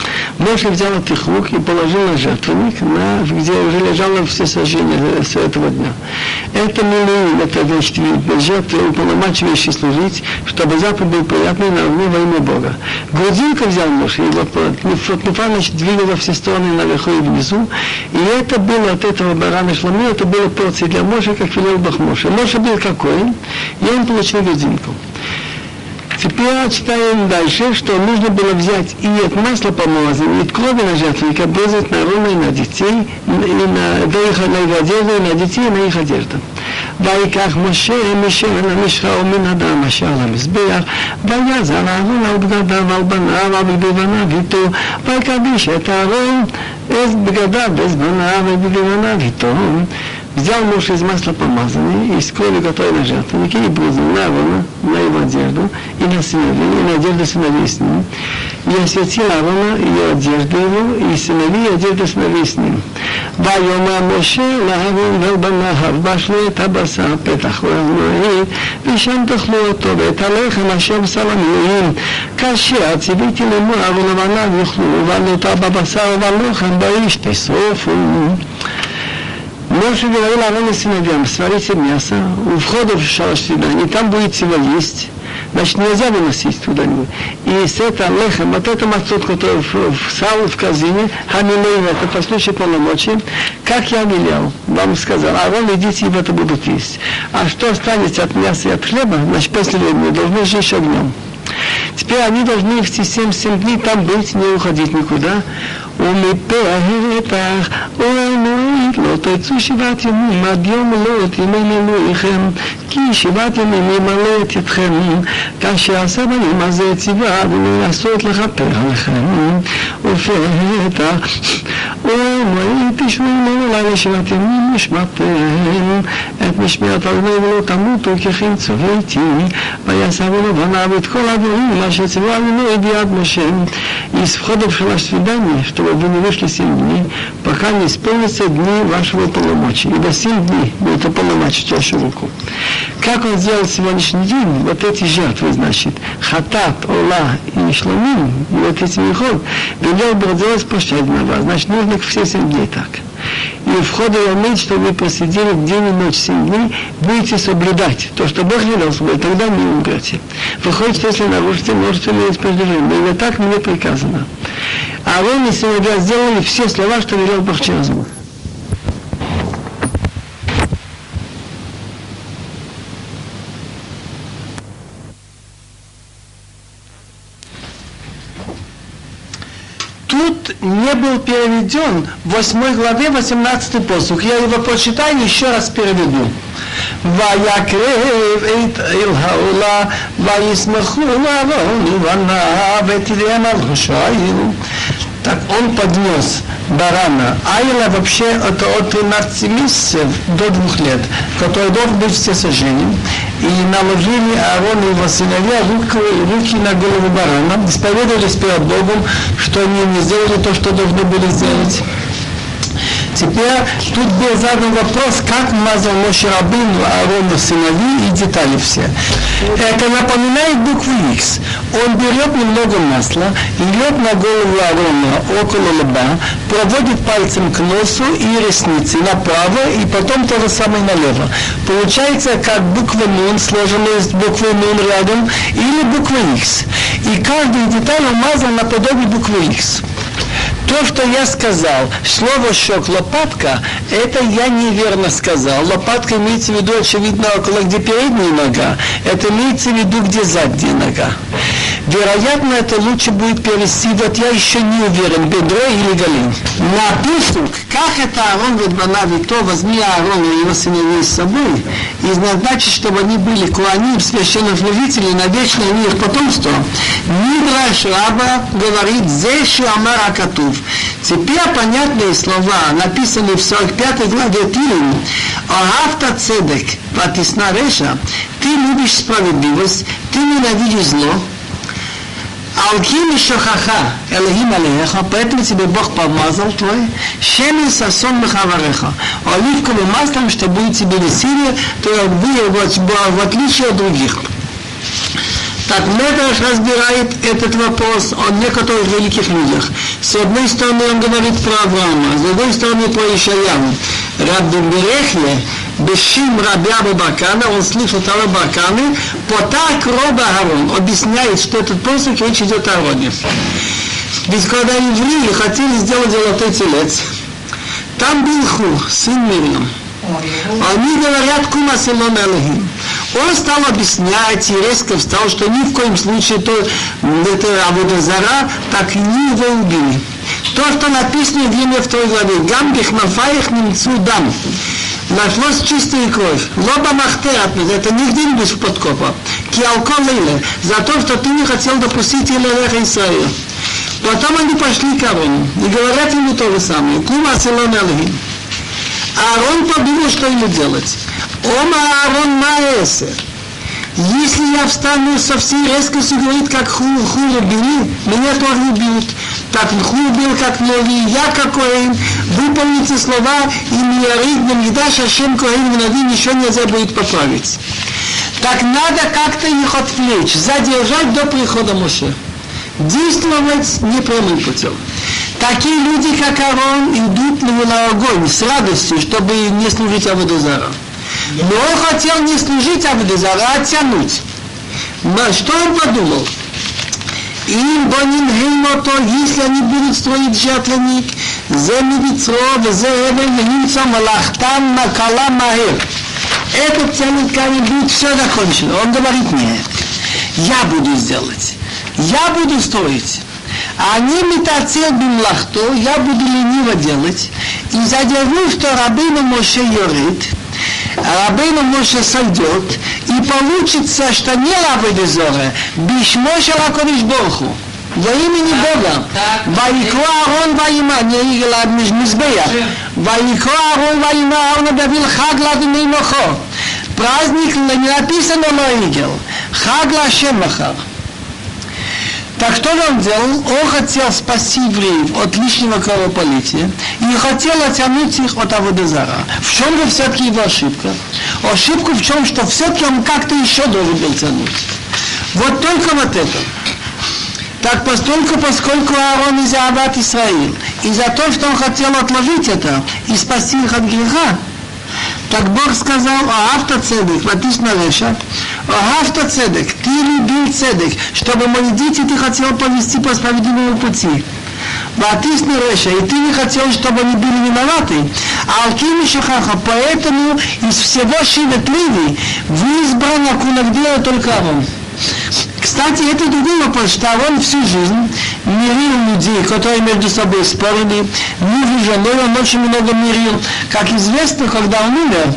[SPEAKER 1] Моше взял от их рук и положил на жертвенник, где уже лежало все сожжения с этого дня. Это милуим, это значит, жертвы уполномачивающий служить, чтобы запах был приятный на огне во имя Бога. Грудинка взял Моше, и вот Нефа, значит, двигал во все стороны наверху и внизу, и это было от этого барана шломи, это было порции для Моше, как велел Бог Моше. Моше был какой, и он получил грудинку. Теперь читаем дальше, что нужно было взять и от масла помазания, и от крови на жертвенника, брызгать на Аарона и на детей, и на их одежду, и на детей, и на их одежду. ויקח משה משמן המשחה ומן הדם אשר על המזבח ויזר אהרון על בגדיו על בניו על בגדיו איתו ויקדיש את אהרון את בגדיו ואת בניו ובגדיו איתו. Взял Моше из масла помазания, из крови, которая на жертвеннике, и брызнул на Аарона, на его одежду, и на сыновей, и на одежду сыновей с ним. И осветил Аарона, и одежду его, и сыновей, и одежду сыновей с ним. ויאמר משה לאהרון ולבניו, בשלו את הבשר פתח ואהרון, ושם תאכלו אותו, ואת הלחם אשר בשר המילואים, כאשר ציוויתי לאמור אהרון ובניו יאכלו, ובעלותו בבשר ובלחם באיש תשרופו. Моше говорил Аарону и сыновьям: сварите мясо у входа в шалаш свидания, там будете его есть. Значит, нельзя выносить туда-нибудь. И с этого лехем, вот это мацот, который в салу, в корзине, хамилейн, это по случаю полномочий, как я велел, вам сказал, Аарон, идите и в это будут есть. А что останется от мяса и от хлеба, значит, после времени должны жечь огнем. Теперь они должны в 7 дней там быть, не уходить никуда. ומפאר ומועיד לא תצאו 7 ימים עד יום מלאת ימי מילואיכם כי 7 ימים ימלא את ידכם כאשר עשה בנים הזה ציווה ולא לעשות לכפר עליכם ופתח ומועיד תשבו עמנו 7 ימים נשמעתם את משמרת אדוני ולא תמותו כי כן צוויתי ויעשה לבניו את כל הדברים אשר ציווה אדוני ביד משה. Из входов в свидание, чтобы вы не вышли 7 дней, пока не исполнятся дни вашего полномочия. Ибо 7 дней будет уполномочить вашу руку. Как он сделал сегодняшний день, вот эти жертвы, значит, хатат, ола и шломим, и вот эти михот, велел бы делать прощать на вас. Значит, нужно все 7 дней так. И в ходе иметь, что вы посидели день и ночь 7 дней, будете соблюдать то, что Бог велел собой, тогда не умрете. Выходит, что если нарушите, можете иметь преждевременно. Но так мне приказано. А Аарон и сыновья сделали все слова, что велел Бог через Бог. Тут не был переведен в 8 главе 18 посух. Я его прочитаю и еще раз переведу. ויקרב את אל העולה וישמחו אהרון ובניו ותדעם על ראשו. Так он поднес барана. Айла вообще это от 13 месяцев до 2 лет, который должен быть все сожжением. И наложили Аарон и его сыновья руки на голову барана, исповедовались перед Богом, что они не сделали то, что должны были сделать. Теперь тут был задан вопрос, как мазал Моше Рабейну Аарона сыновей и детали все. Это напоминает букву X. Он берет немного масла, льет на голову Аарона около лба, проводит пальцем к носу и ресницы направо, и потом то же самое налево. Получается как буква Нун, сложенная из буквы Нун рядом, или буква X. И каждую деталь он мазал наподобие буквы X. То, что я сказал, слово «щек», лопатка, это я неверно сказал. Лопатка имеется в виду, очевидно, около где передняя нога. Это имеется в виду, где задняя нога. Вероятно, это лучше будет перевести, вот я еще не уверен, бедро или голень. Написано, как это Аарон ведь то возьми Аарона и его сыновей с собой, и назначить, чтобы они были коаним, священнослужители, на вечное их потомство. Мидраш Раба говорит, «Зешу амар акатув». Теперь понятные слова, написанные в 45 главе Тилим, «Оавта цедек, ватисна реша», ты любишь справедливость, ты ненавидишь зло, Алким и шохаха, Элохим алейха, поэтому тебе Бог помазал твой, шемен сасон махавареха, оливковым маслом, что будет тебе веселье, то в отличие от других. Так Медраш разбирает этот вопрос о некоторых великих людях.
[SPEAKER 2] С одной стороны он говорит про Авраама, с другой стороны про Ишаяу. Рабби Берехье, Бешим Раби Абу Баркана, он слышал Тару Барканы, Потак Роба Аарон, объясняет, что этот посох речь идет о Аароне. Ведь когда евреи хотели сделать золотой телец, там был Хур, сын Мирьям. Они говорят, Кума Селон Элохим. Он стал объяснять и резко встал, что ни в коем случае это Авода Зара, так и не его убили. То, что написано в Еме 2 главе, Гам Бехнафаях Немцу Дам. Нашлось чистая кровь. Лоба Махтерат, это нигде не без подкопа. Киалко Лейле, за то, что ты не хотел допустить Илереха Исраила. Потом они пошли к Аарону и говорят ему то же самое. Кума Селон Элохим. Аарон подумал, что ему делать. Ома Аарон Маэсе. Если я встану со всей резкостью, говорит, как Хур убили, меня тоже убьют. Так Хур был как Нови, я как Коэн, выполните слова, и Миярид, не дашь Ашем Коэн, Нови, ничего нельзя будет поправить. Так надо как-то их отвлечь, задержать до прихода Моше. Действовать непрямым путем. Такие люди, как Аарон, идут на огонь с радостью, чтобы не служить Авода Зара. Но он хотел не служить Авода Зара, а оттянуть. Что он подумал? Им боним геймото, если они будут строить жертвенник, зе мивицро, зе эвель, немца малахтан, накала махер. Этот тянет камень, будет все закончено. Он говорит, нет, я буду сделать. Я буду строить. А они метацел бимлахто, я буду лениво делать. И задержу, что Рабейну Моше йорит, Рабейну Моше сойдет, и получится, что не Авода Зара, бишмоша лакодиш Борху, во имени Бога. Ваикро Аарон ваима, не игла мизбея. Ваикро Аарон ваима, Аарон объявил хаг ладуней мохо. Праздник не написано Лоигел. Хаг лашем махар. Так что он делал? Он хотел спасти евреев от лишнего кровопролития и хотел оттянуть их от Авода Зара. В чем же все-таки его ошибка? Ошибка в чем, что все-таки он как-то еще должен был тянуть. Вот только вот это. Так поскольку Аарон из Ават Исраил, и за то, что он хотел отложить это и спасти их от греха, так Бог сказал, Аавта Цедек, написано Реша, Аавта Цедек, ты любил Цедек, чтобы мои дети ты хотел повести по справедливому пути. Ватисна Реша, и ты не хотел, чтобы они были виноваты. А Алкими Шахаха, поэтому из всего Шивет Леви вы избраны Кунагдея только Аарон. Кстати, это другой вопрос, что Аарон всю жизнь мирил людей, которые между собой спорили, муж и женой, он очень много мирил. Как известно, когда он умер,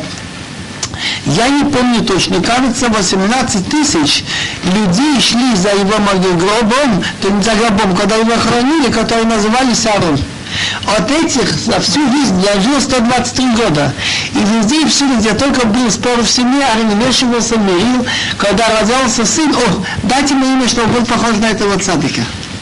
[SPEAKER 2] я не помню точно, кажется, 18 тысяч людей шли за его гробом, то не за гробом, когда его хоронили, которые назывались Аарон. От этих за всю жизнь я жил 123 года. И везде и всюду, где только был спор в семье, Аарон вмешивался, мирил. Когда родился сын, дайте мне имя, чтобы был похож на этого цадика.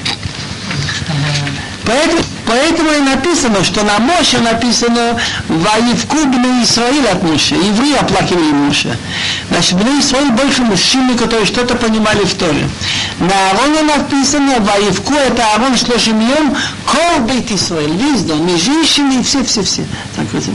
[SPEAKER 2] Поэтому и написано, что на Моше написано «Ваивку бней Исраиль от Моше». Евреи оплакивали Моше. Значит, бней Исраиль больше мужчины, которые что-то понимали в Торе. На Аароне написано «Ваивку» — это Аарон Шлошимьем, Кол Бейт Исраиль, весь дом, и женщины, и все. Так вот.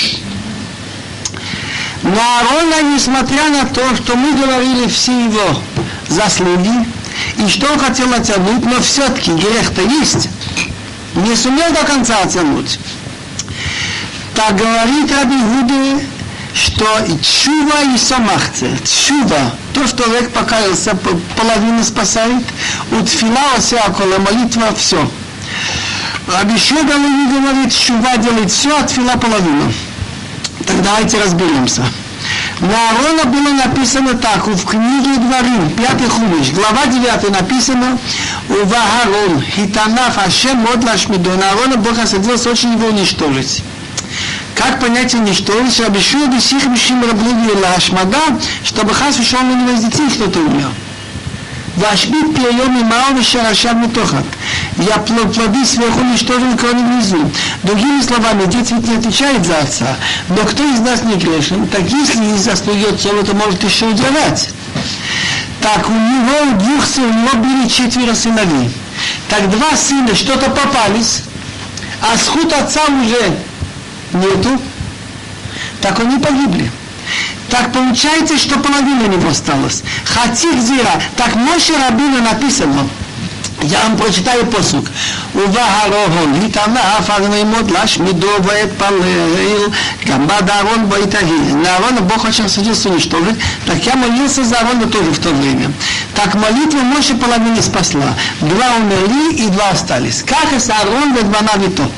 [SPEAKER 2] На Аарона, несмотря на то, что мы говорили, все его заслуги, и что он хотел оттянуть, но все-таки грех-то есть. Не сумел до конца оттянуть. Так говорит Раби Иуда, что тшува и самахце. Тшува, то, что человек покаялся, половину спасает. У тфила осякола, молитва, все. Раби Шуга говорит, тшува делает все, а тфила половину. Так давайте разберемся. На Аарона было написано так, в книге Дворим, 5 хумиш, глава 9 написано, Ува Аарон, хитанаф Ашем мод лашмидо. На Аарона Бог осадился очень его уничтожить. Как понять уничтожить? Раби Шуа бисих мишим раблуги лашмада, чтобы хас ушел на него из детей кто-то умер. Вашбит пьем и мау вишарашав мутохат. Я плоды сверху уничтожил, кроме внизу. Другими словами, дети ведь не отвечают за отца. Но кто из нас не грешен, так если не заслуги отцов, это может еще удивлять. Так у него, у него были 4 сыновей. Так два сына что-то попались, а сход отца уже нету, так они погибли. Так получается, что половина у него осталась. Хатих зира. Так Моше Рабейну написано. Я вам прочитаю посук. ובאהרון התענף על נעמוד להשמידו ואתפלל גם בעד אהרון בו יתהי. На Аарона Бог очень садился уничтожить. Так я молился за Аарона тоже в то время. Так молитва Моше половину спасла. Два умерли и два остались. Как и с Аарон ведьмана вито.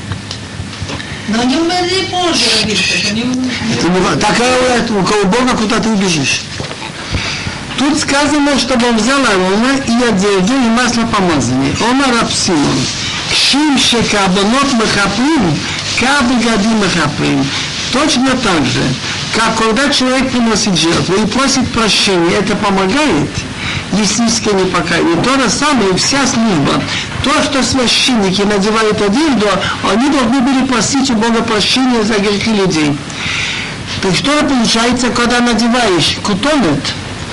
[SPEAKER 3] Но они умерли позже, видите.
[SPEAKER 2] Так у кого Бога куда ты убежишь. Тут сказано, чтобы он взял Аарона и одежду, и масло помазания. Омар раб Симон. Кшим шекабонот махаприм, кабыгадим махаприм. Точно так же, как когда человек приносит жертву и просит прощения, это помогает, если искренне покаяние. То же самое, вся служба. То, что священники надевают одежду, они должны были просить у Бога прощения за грехи людей. Так что получается, когда надеваешь кутонет,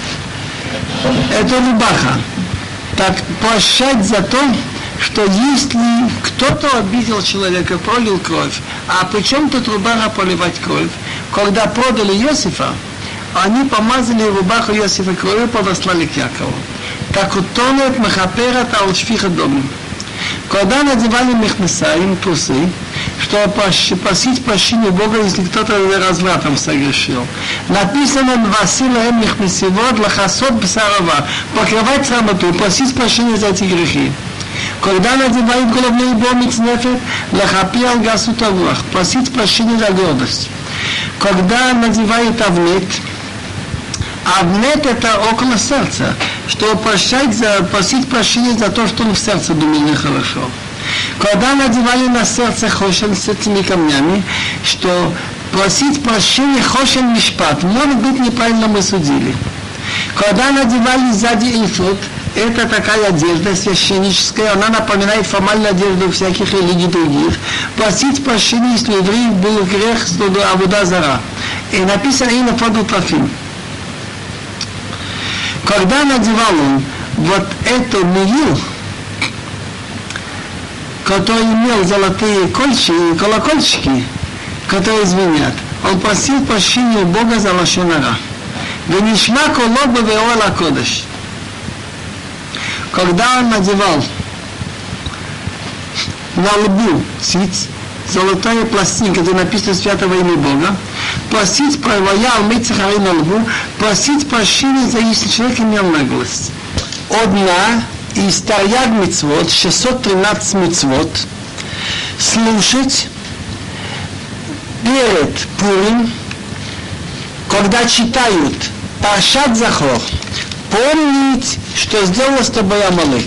[SPEAKER 2] это рубаха. Так прощать за то, что если кто-то обидел человека, пролил кровь, а причем тут рубаха проливать кровь, когда продали Иосифа, они помазали рубаху Иосифа кровью и подослали к Якову. Так утонет махаперат алшфиха дом. Когда надевали мехмесаим, трусы, чтобы просить прощения Бога, если кто-то развратом согрешил. Написано «Василаем мехмесивод лахасот бсарова» покрывать срамоту, просить прощения за эти грехи. Когда надевают головной убор мицнефет лахапи алгасут авруах, просить прощения за гордость. Когда надевают авнет, авнет это около сердца, чтобы просить прощения за то, что он в сердце думал нехорошо. Когда надевали на сердце хошен с этими камнями, что просить прощения хошен мишпат, может быть, неправильно мы судили. Когда надевали сзади эфод, это такая одежда священническая, она напоминает формальную одежду всяких религий других. Просить прощения, если у евреев был грех, авода зара. И написано и на фаду трофим. Когда надевал он вот эту мию, который имел золотые колокольчики, которые звенят, он просил прощения у Бога за лашон ара. Венишма коло бевеола кодеш. Когда он надевал на лбу золотая пластинка, где написано святого имя Бога, просить провоял мецахари на лбу, просить прощения за если человек имел наглость. Одна из Тарьяг мицвот, 613 мицвот, слушать перед Пурим, когда читают Паршат Захор, помнить, что сделал с тобой Амалек.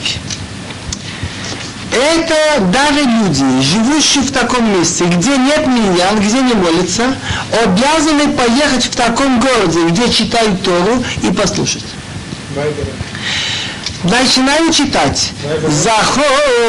[SPEAKER 2] Это даже люди, живущие в таком месте, где нет миньян, где не молятся, обязаны поехать в таком городе, где читают Тору, и послушать. Начинаю читать. Захор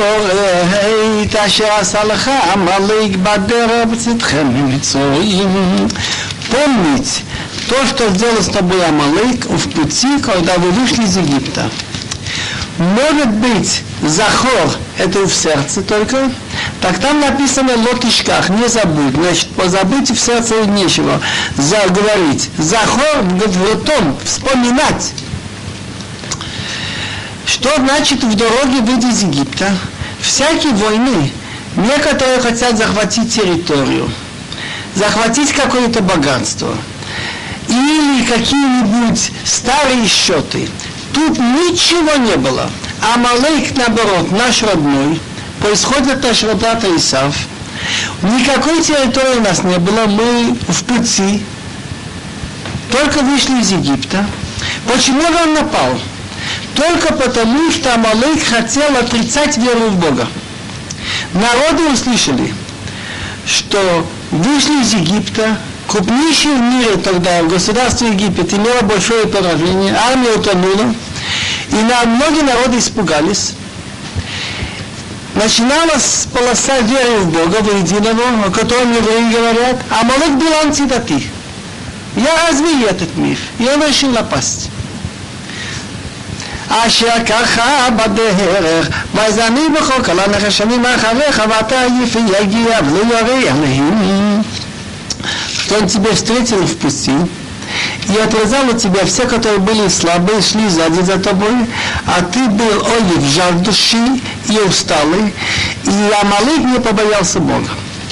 [SPEAKER 2] Амалек бадераб цитхем мицроим. Помнить то, что сделал с тобой Амалек в пути, когда вы вышли из Египта. Может быть, захор это в сердце только, так там написано лотишках, не забудь. Значит, позабыть в сердце нечего. Заговорить. Захор в том, вспоминать. Что значит в дороге выйти из Египта? Всякие войны. Некоторые хотят захватить территорию, захватить какое-то богатство. Или какие-нибудь старые счеты. Тут ничего не было. Амалек, наоборот, наш родной, происходит наш брат Исав. Никакой территории у нас не было, мы в пути. Только вышли из Египта. Почему же он напал? Только потому, что Амалек хотел отрицать веру в Бога. Народы услышали, что вышли из Египта, крупнейшее в мире тогда, государство Египет, имело большое поражение, армия утонула, и многие народы испугались. Начиналась полоса веры в Бога, в единого, о котором евреи говорят, а Амалек был антидати. Я развею этот миф, и он решил напасть. אשר ככה בדרך, ויזני בחוק על הנחשנים אחריך, ואתה יגיע ולא ירא עליהם. Что он тебя встретил в пути и отрезал от тебя все, которые были слабые, шли сзади за тобой, а ты был оев, жар души и усталый, и Амалик не побоялся Бога.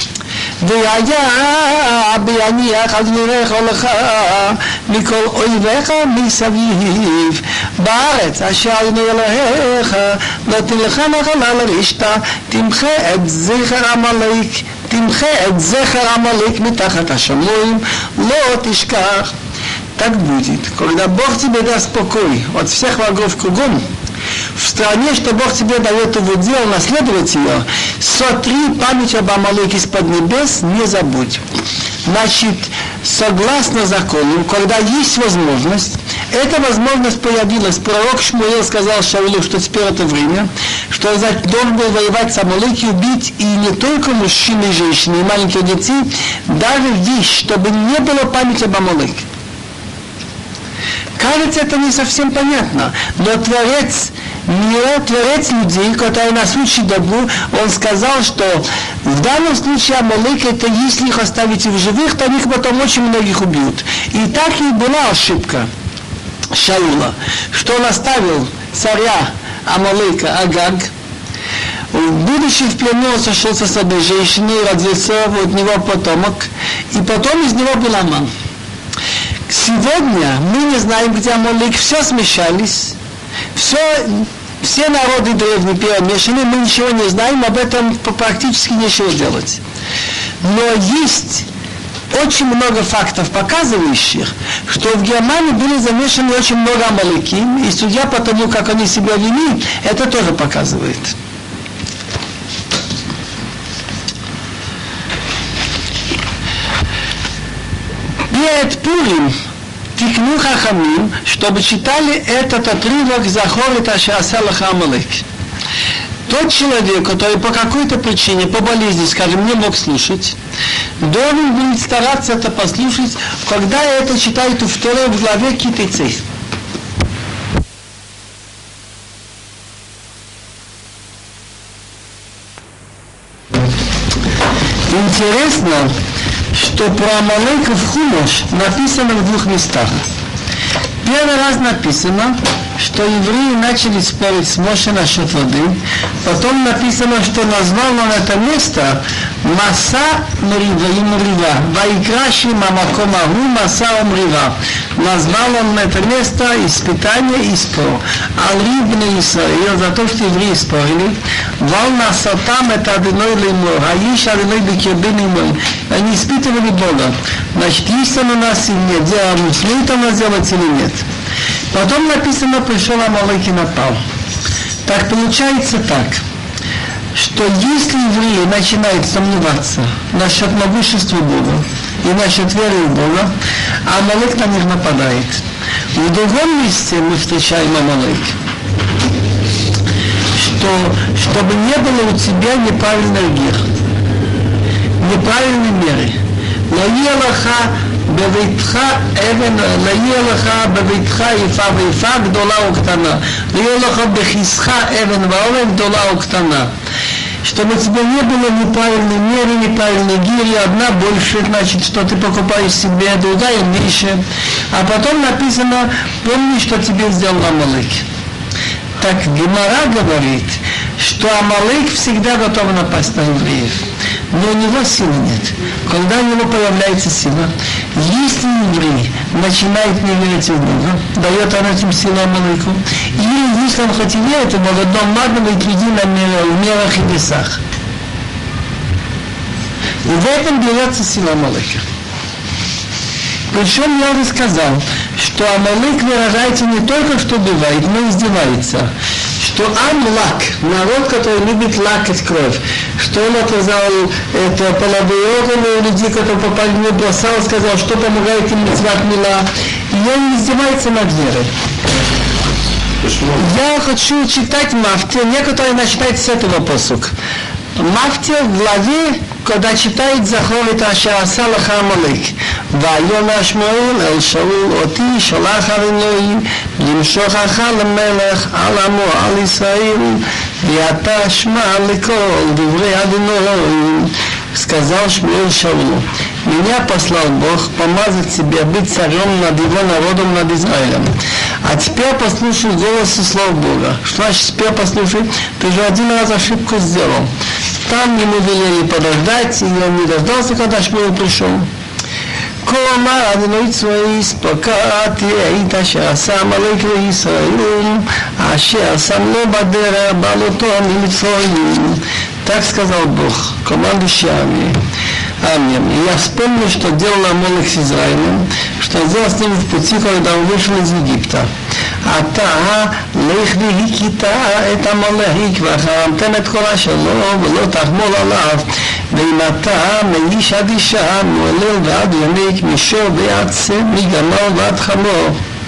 [SPEAKER 2] והיה ביניח על נראיך לך מכל אויביך מסביב בארץ אשר עיני אלוהיך נותן לך נחלה לרשת תמחה את זכר עמלק מתחת השמיים לא תשכח. Так будет, когда Бог тебе даст покой от всех врагов кругом, в стране, что Бог тебе дает в удел наследовать ее, сотри память об Амалеке из-под небес, не забудь. Значит, согласно закону, когда есть возможность, эта возможность появилась. Пророк Шмуэл сказал Шаулу, что теперь это время, что должен был воевать с Амалеком, убить и не только мужчин и женщин, и маленьких детей, даже вещь, чтобы не было памяти об Амалеке. Кажется, это не совсем понятно, но Творец мира, Творец людей, который нас учит добру, он сказал, что в данном случае Амалек, это если их оставить в живых, то их потом очень многих убьют. И так и была ошибка Шаула, что он оставил царя Амалека Агаг, будучи в плену, он сошелся с одной женщиной, родился от него потомок, и потом из него был Аман. Сегодня мы не знаем, где Амалек, все смешались, все народы древние перемешаны, мы ничего не знаем, об этом практически нечего делать. Но есть очень много фактов, показывающих, что в Германии были замешаны очень много Амалеки, и судя по тому, как они себя вели, это тоже показывает. Перед Пурим тикну хахамим, чтобы читали этот отрывок Захор это Ашасалаха Амалек. Тот человек, который по какой-то причине, по болезни, скажем, не мог слушать, должен будет стараться это послушать, когда это читают в Торе в главе Китайцей. Интересно, что про Амалека в Хумаш написано в двух местах. Первый раз написано, что евреи начали спорить с Моше насчет воды. Потом написано, что назвал он это место Маса Мрива. Вайкраши Мамакомагу Маса Мрива. Назвал он это место испытание и спор. Алрибны Исраил за то, что евреи спорили. Волна Сатам это одиной лимор. Аиш одиной бекербин мой. Они испытывали Бога. Значит, есть он у нас или нет? Смеет он нас делать или нет? Потом написано, пришел Амалек и напал. Так получается так, что если евреи начинают сомневаться насчет могущества Бога и насчет веры в Бога, Амалек на них нападает. В другом месте мы встречаем Амалек, что чтобы не было у тебя неправильных гир, неправильной меры. בביתך אבן, ליהיה לך בביתך יפה ויפה גדולה וקטנה. ליהיה לך בכיסך אבן ואבן גדולה וקטנה. Чтобы тебе не было неправильной меры, неправильной гири, одна больше, значит, что ты покупаешь себе, другая меньше. А потом написано, помни, что тебе сделал Амалек. Так Гемара говорит, что Амалек всегда готов напасть на евреев. Но у него силы нет. Когда у него появляется сила, если еврей начинает не верить в Бога, дает он этим силу Амалеку, или если он хоть и верит в Бога, то надо быть людей на мерах и весах. И в этом берется сила Амалека. Причем я уже сказал, что Амалек выражается не только что убивает, но и издевается. Что Амлак, народ, который любит лакать кровь, что он отрезал это половые органы у людей, которые попали в него, бросал, сказал, что помогает им мицват мила, и он издевается над верой. Я хочу читать Мафтир, некоторые начинают с этого посука. Мафтир в главе
[SPEAKER 1] когда читает Захор это Ашараса лаха Амалек. ויאמר שמואל אל שאול אותי שלח אלוהים למשוחך למלך על עמו על ישראל ואתה שמע לכל דברי אדוני. Сказал Шмуэль Шаулу: меня послал Бог помазать тебя быть царем над его народом, над Израилем. А теперь послушай голос и слов Бога. Что значит теперь послушай? Ты же один раз ошибку сделал. Там ему велели подождать, и он не дождался, когда Шмуэль пришел. כה אמר אדוני צבאיס פקעתי היית שעשה עמלק לישראל אשר שם לו בדרך בעלותו ממצרים. Так сказал Бог, командующий армией. И я вспомнил, что делал Амалек с Израилем, что сделал с ним в пути, когда он вышел из Египта. אתה לך והכית את עמלק וחרמתם את כל השלום ולא תחמול עליו ואם אתה מאיש עד אישה מעולל ועד יונק משור ועד צם מגמל ועד חמור.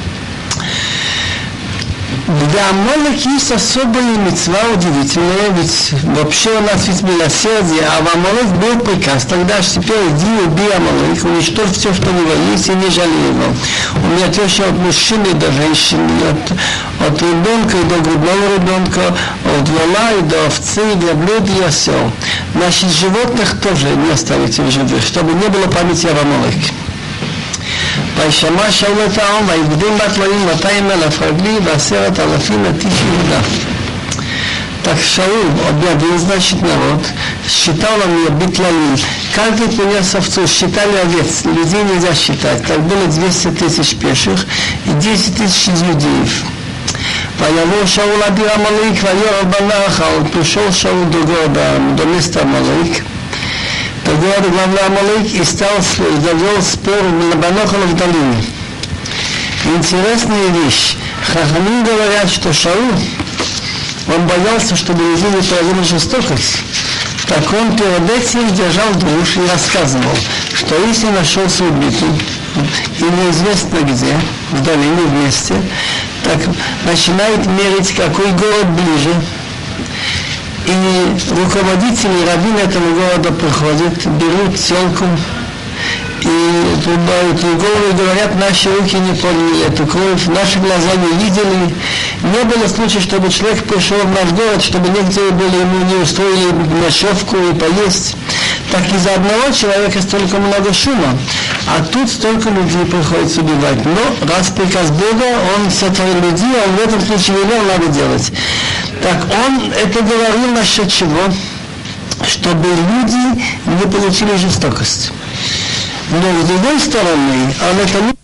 [SPEAKER 1] В Амалеке есть особая мицва удивительная, ведь вообще у нас ведь милосердие, а в Амалек был приказ, тогда же теперь иди убей Амалек, уничтожь все, что у него есть, и не жалей его. У меня теща от мужчины до женщины, от ребенка и до грудного ребенка, от вола и до овцы, и для блюд и осел. Значит, животных тоже не оставите в живых, чтобы не было памяти об Амалеке. וישמע שאול את העם ויגדים בתלאים 200,000 רגלי ו10,000 עתיק יהודה. Так Шаул объявил, значит, народ, считал он ее битлалим. Каждый принес овцу, считали овец, людей нельзя считать. Так было 200 тысяч пеших и 10 тысяч иудеев. ויבוא שאול עד עיר עמלק וירא בנחל, пришел Шаул до места Амалек. До города главный Амалек и завел спор на Банохала в долине. Интересная вещь. Хахамим говорят, что Шаул, он боялся, чтобы люди не проявили жестокость. Так он перед этим держал душ и рассказывал, что если нашелся убитый, и неизвестно где, в долине вместе, так начинает мерить, какой город ближе. И руководители, раввины этого города приходят, берут телку и трубают голову и говорят: наши руки не поняли эту кровь, наши глаза не видели. Не было случая, чтобы человек пришел в наш город, чтобы некоторые были ему не устроили ночевку и поесть. Так из-за одного человека столько много шума, а тут столько людей приходится убивать. Но раз приказ Бога, он сотворил людей, он в этом случае велел, надо делать. Так он это говорил насчет чего? Чтобы люди не получили жестокость. Но с другой стороны, он это не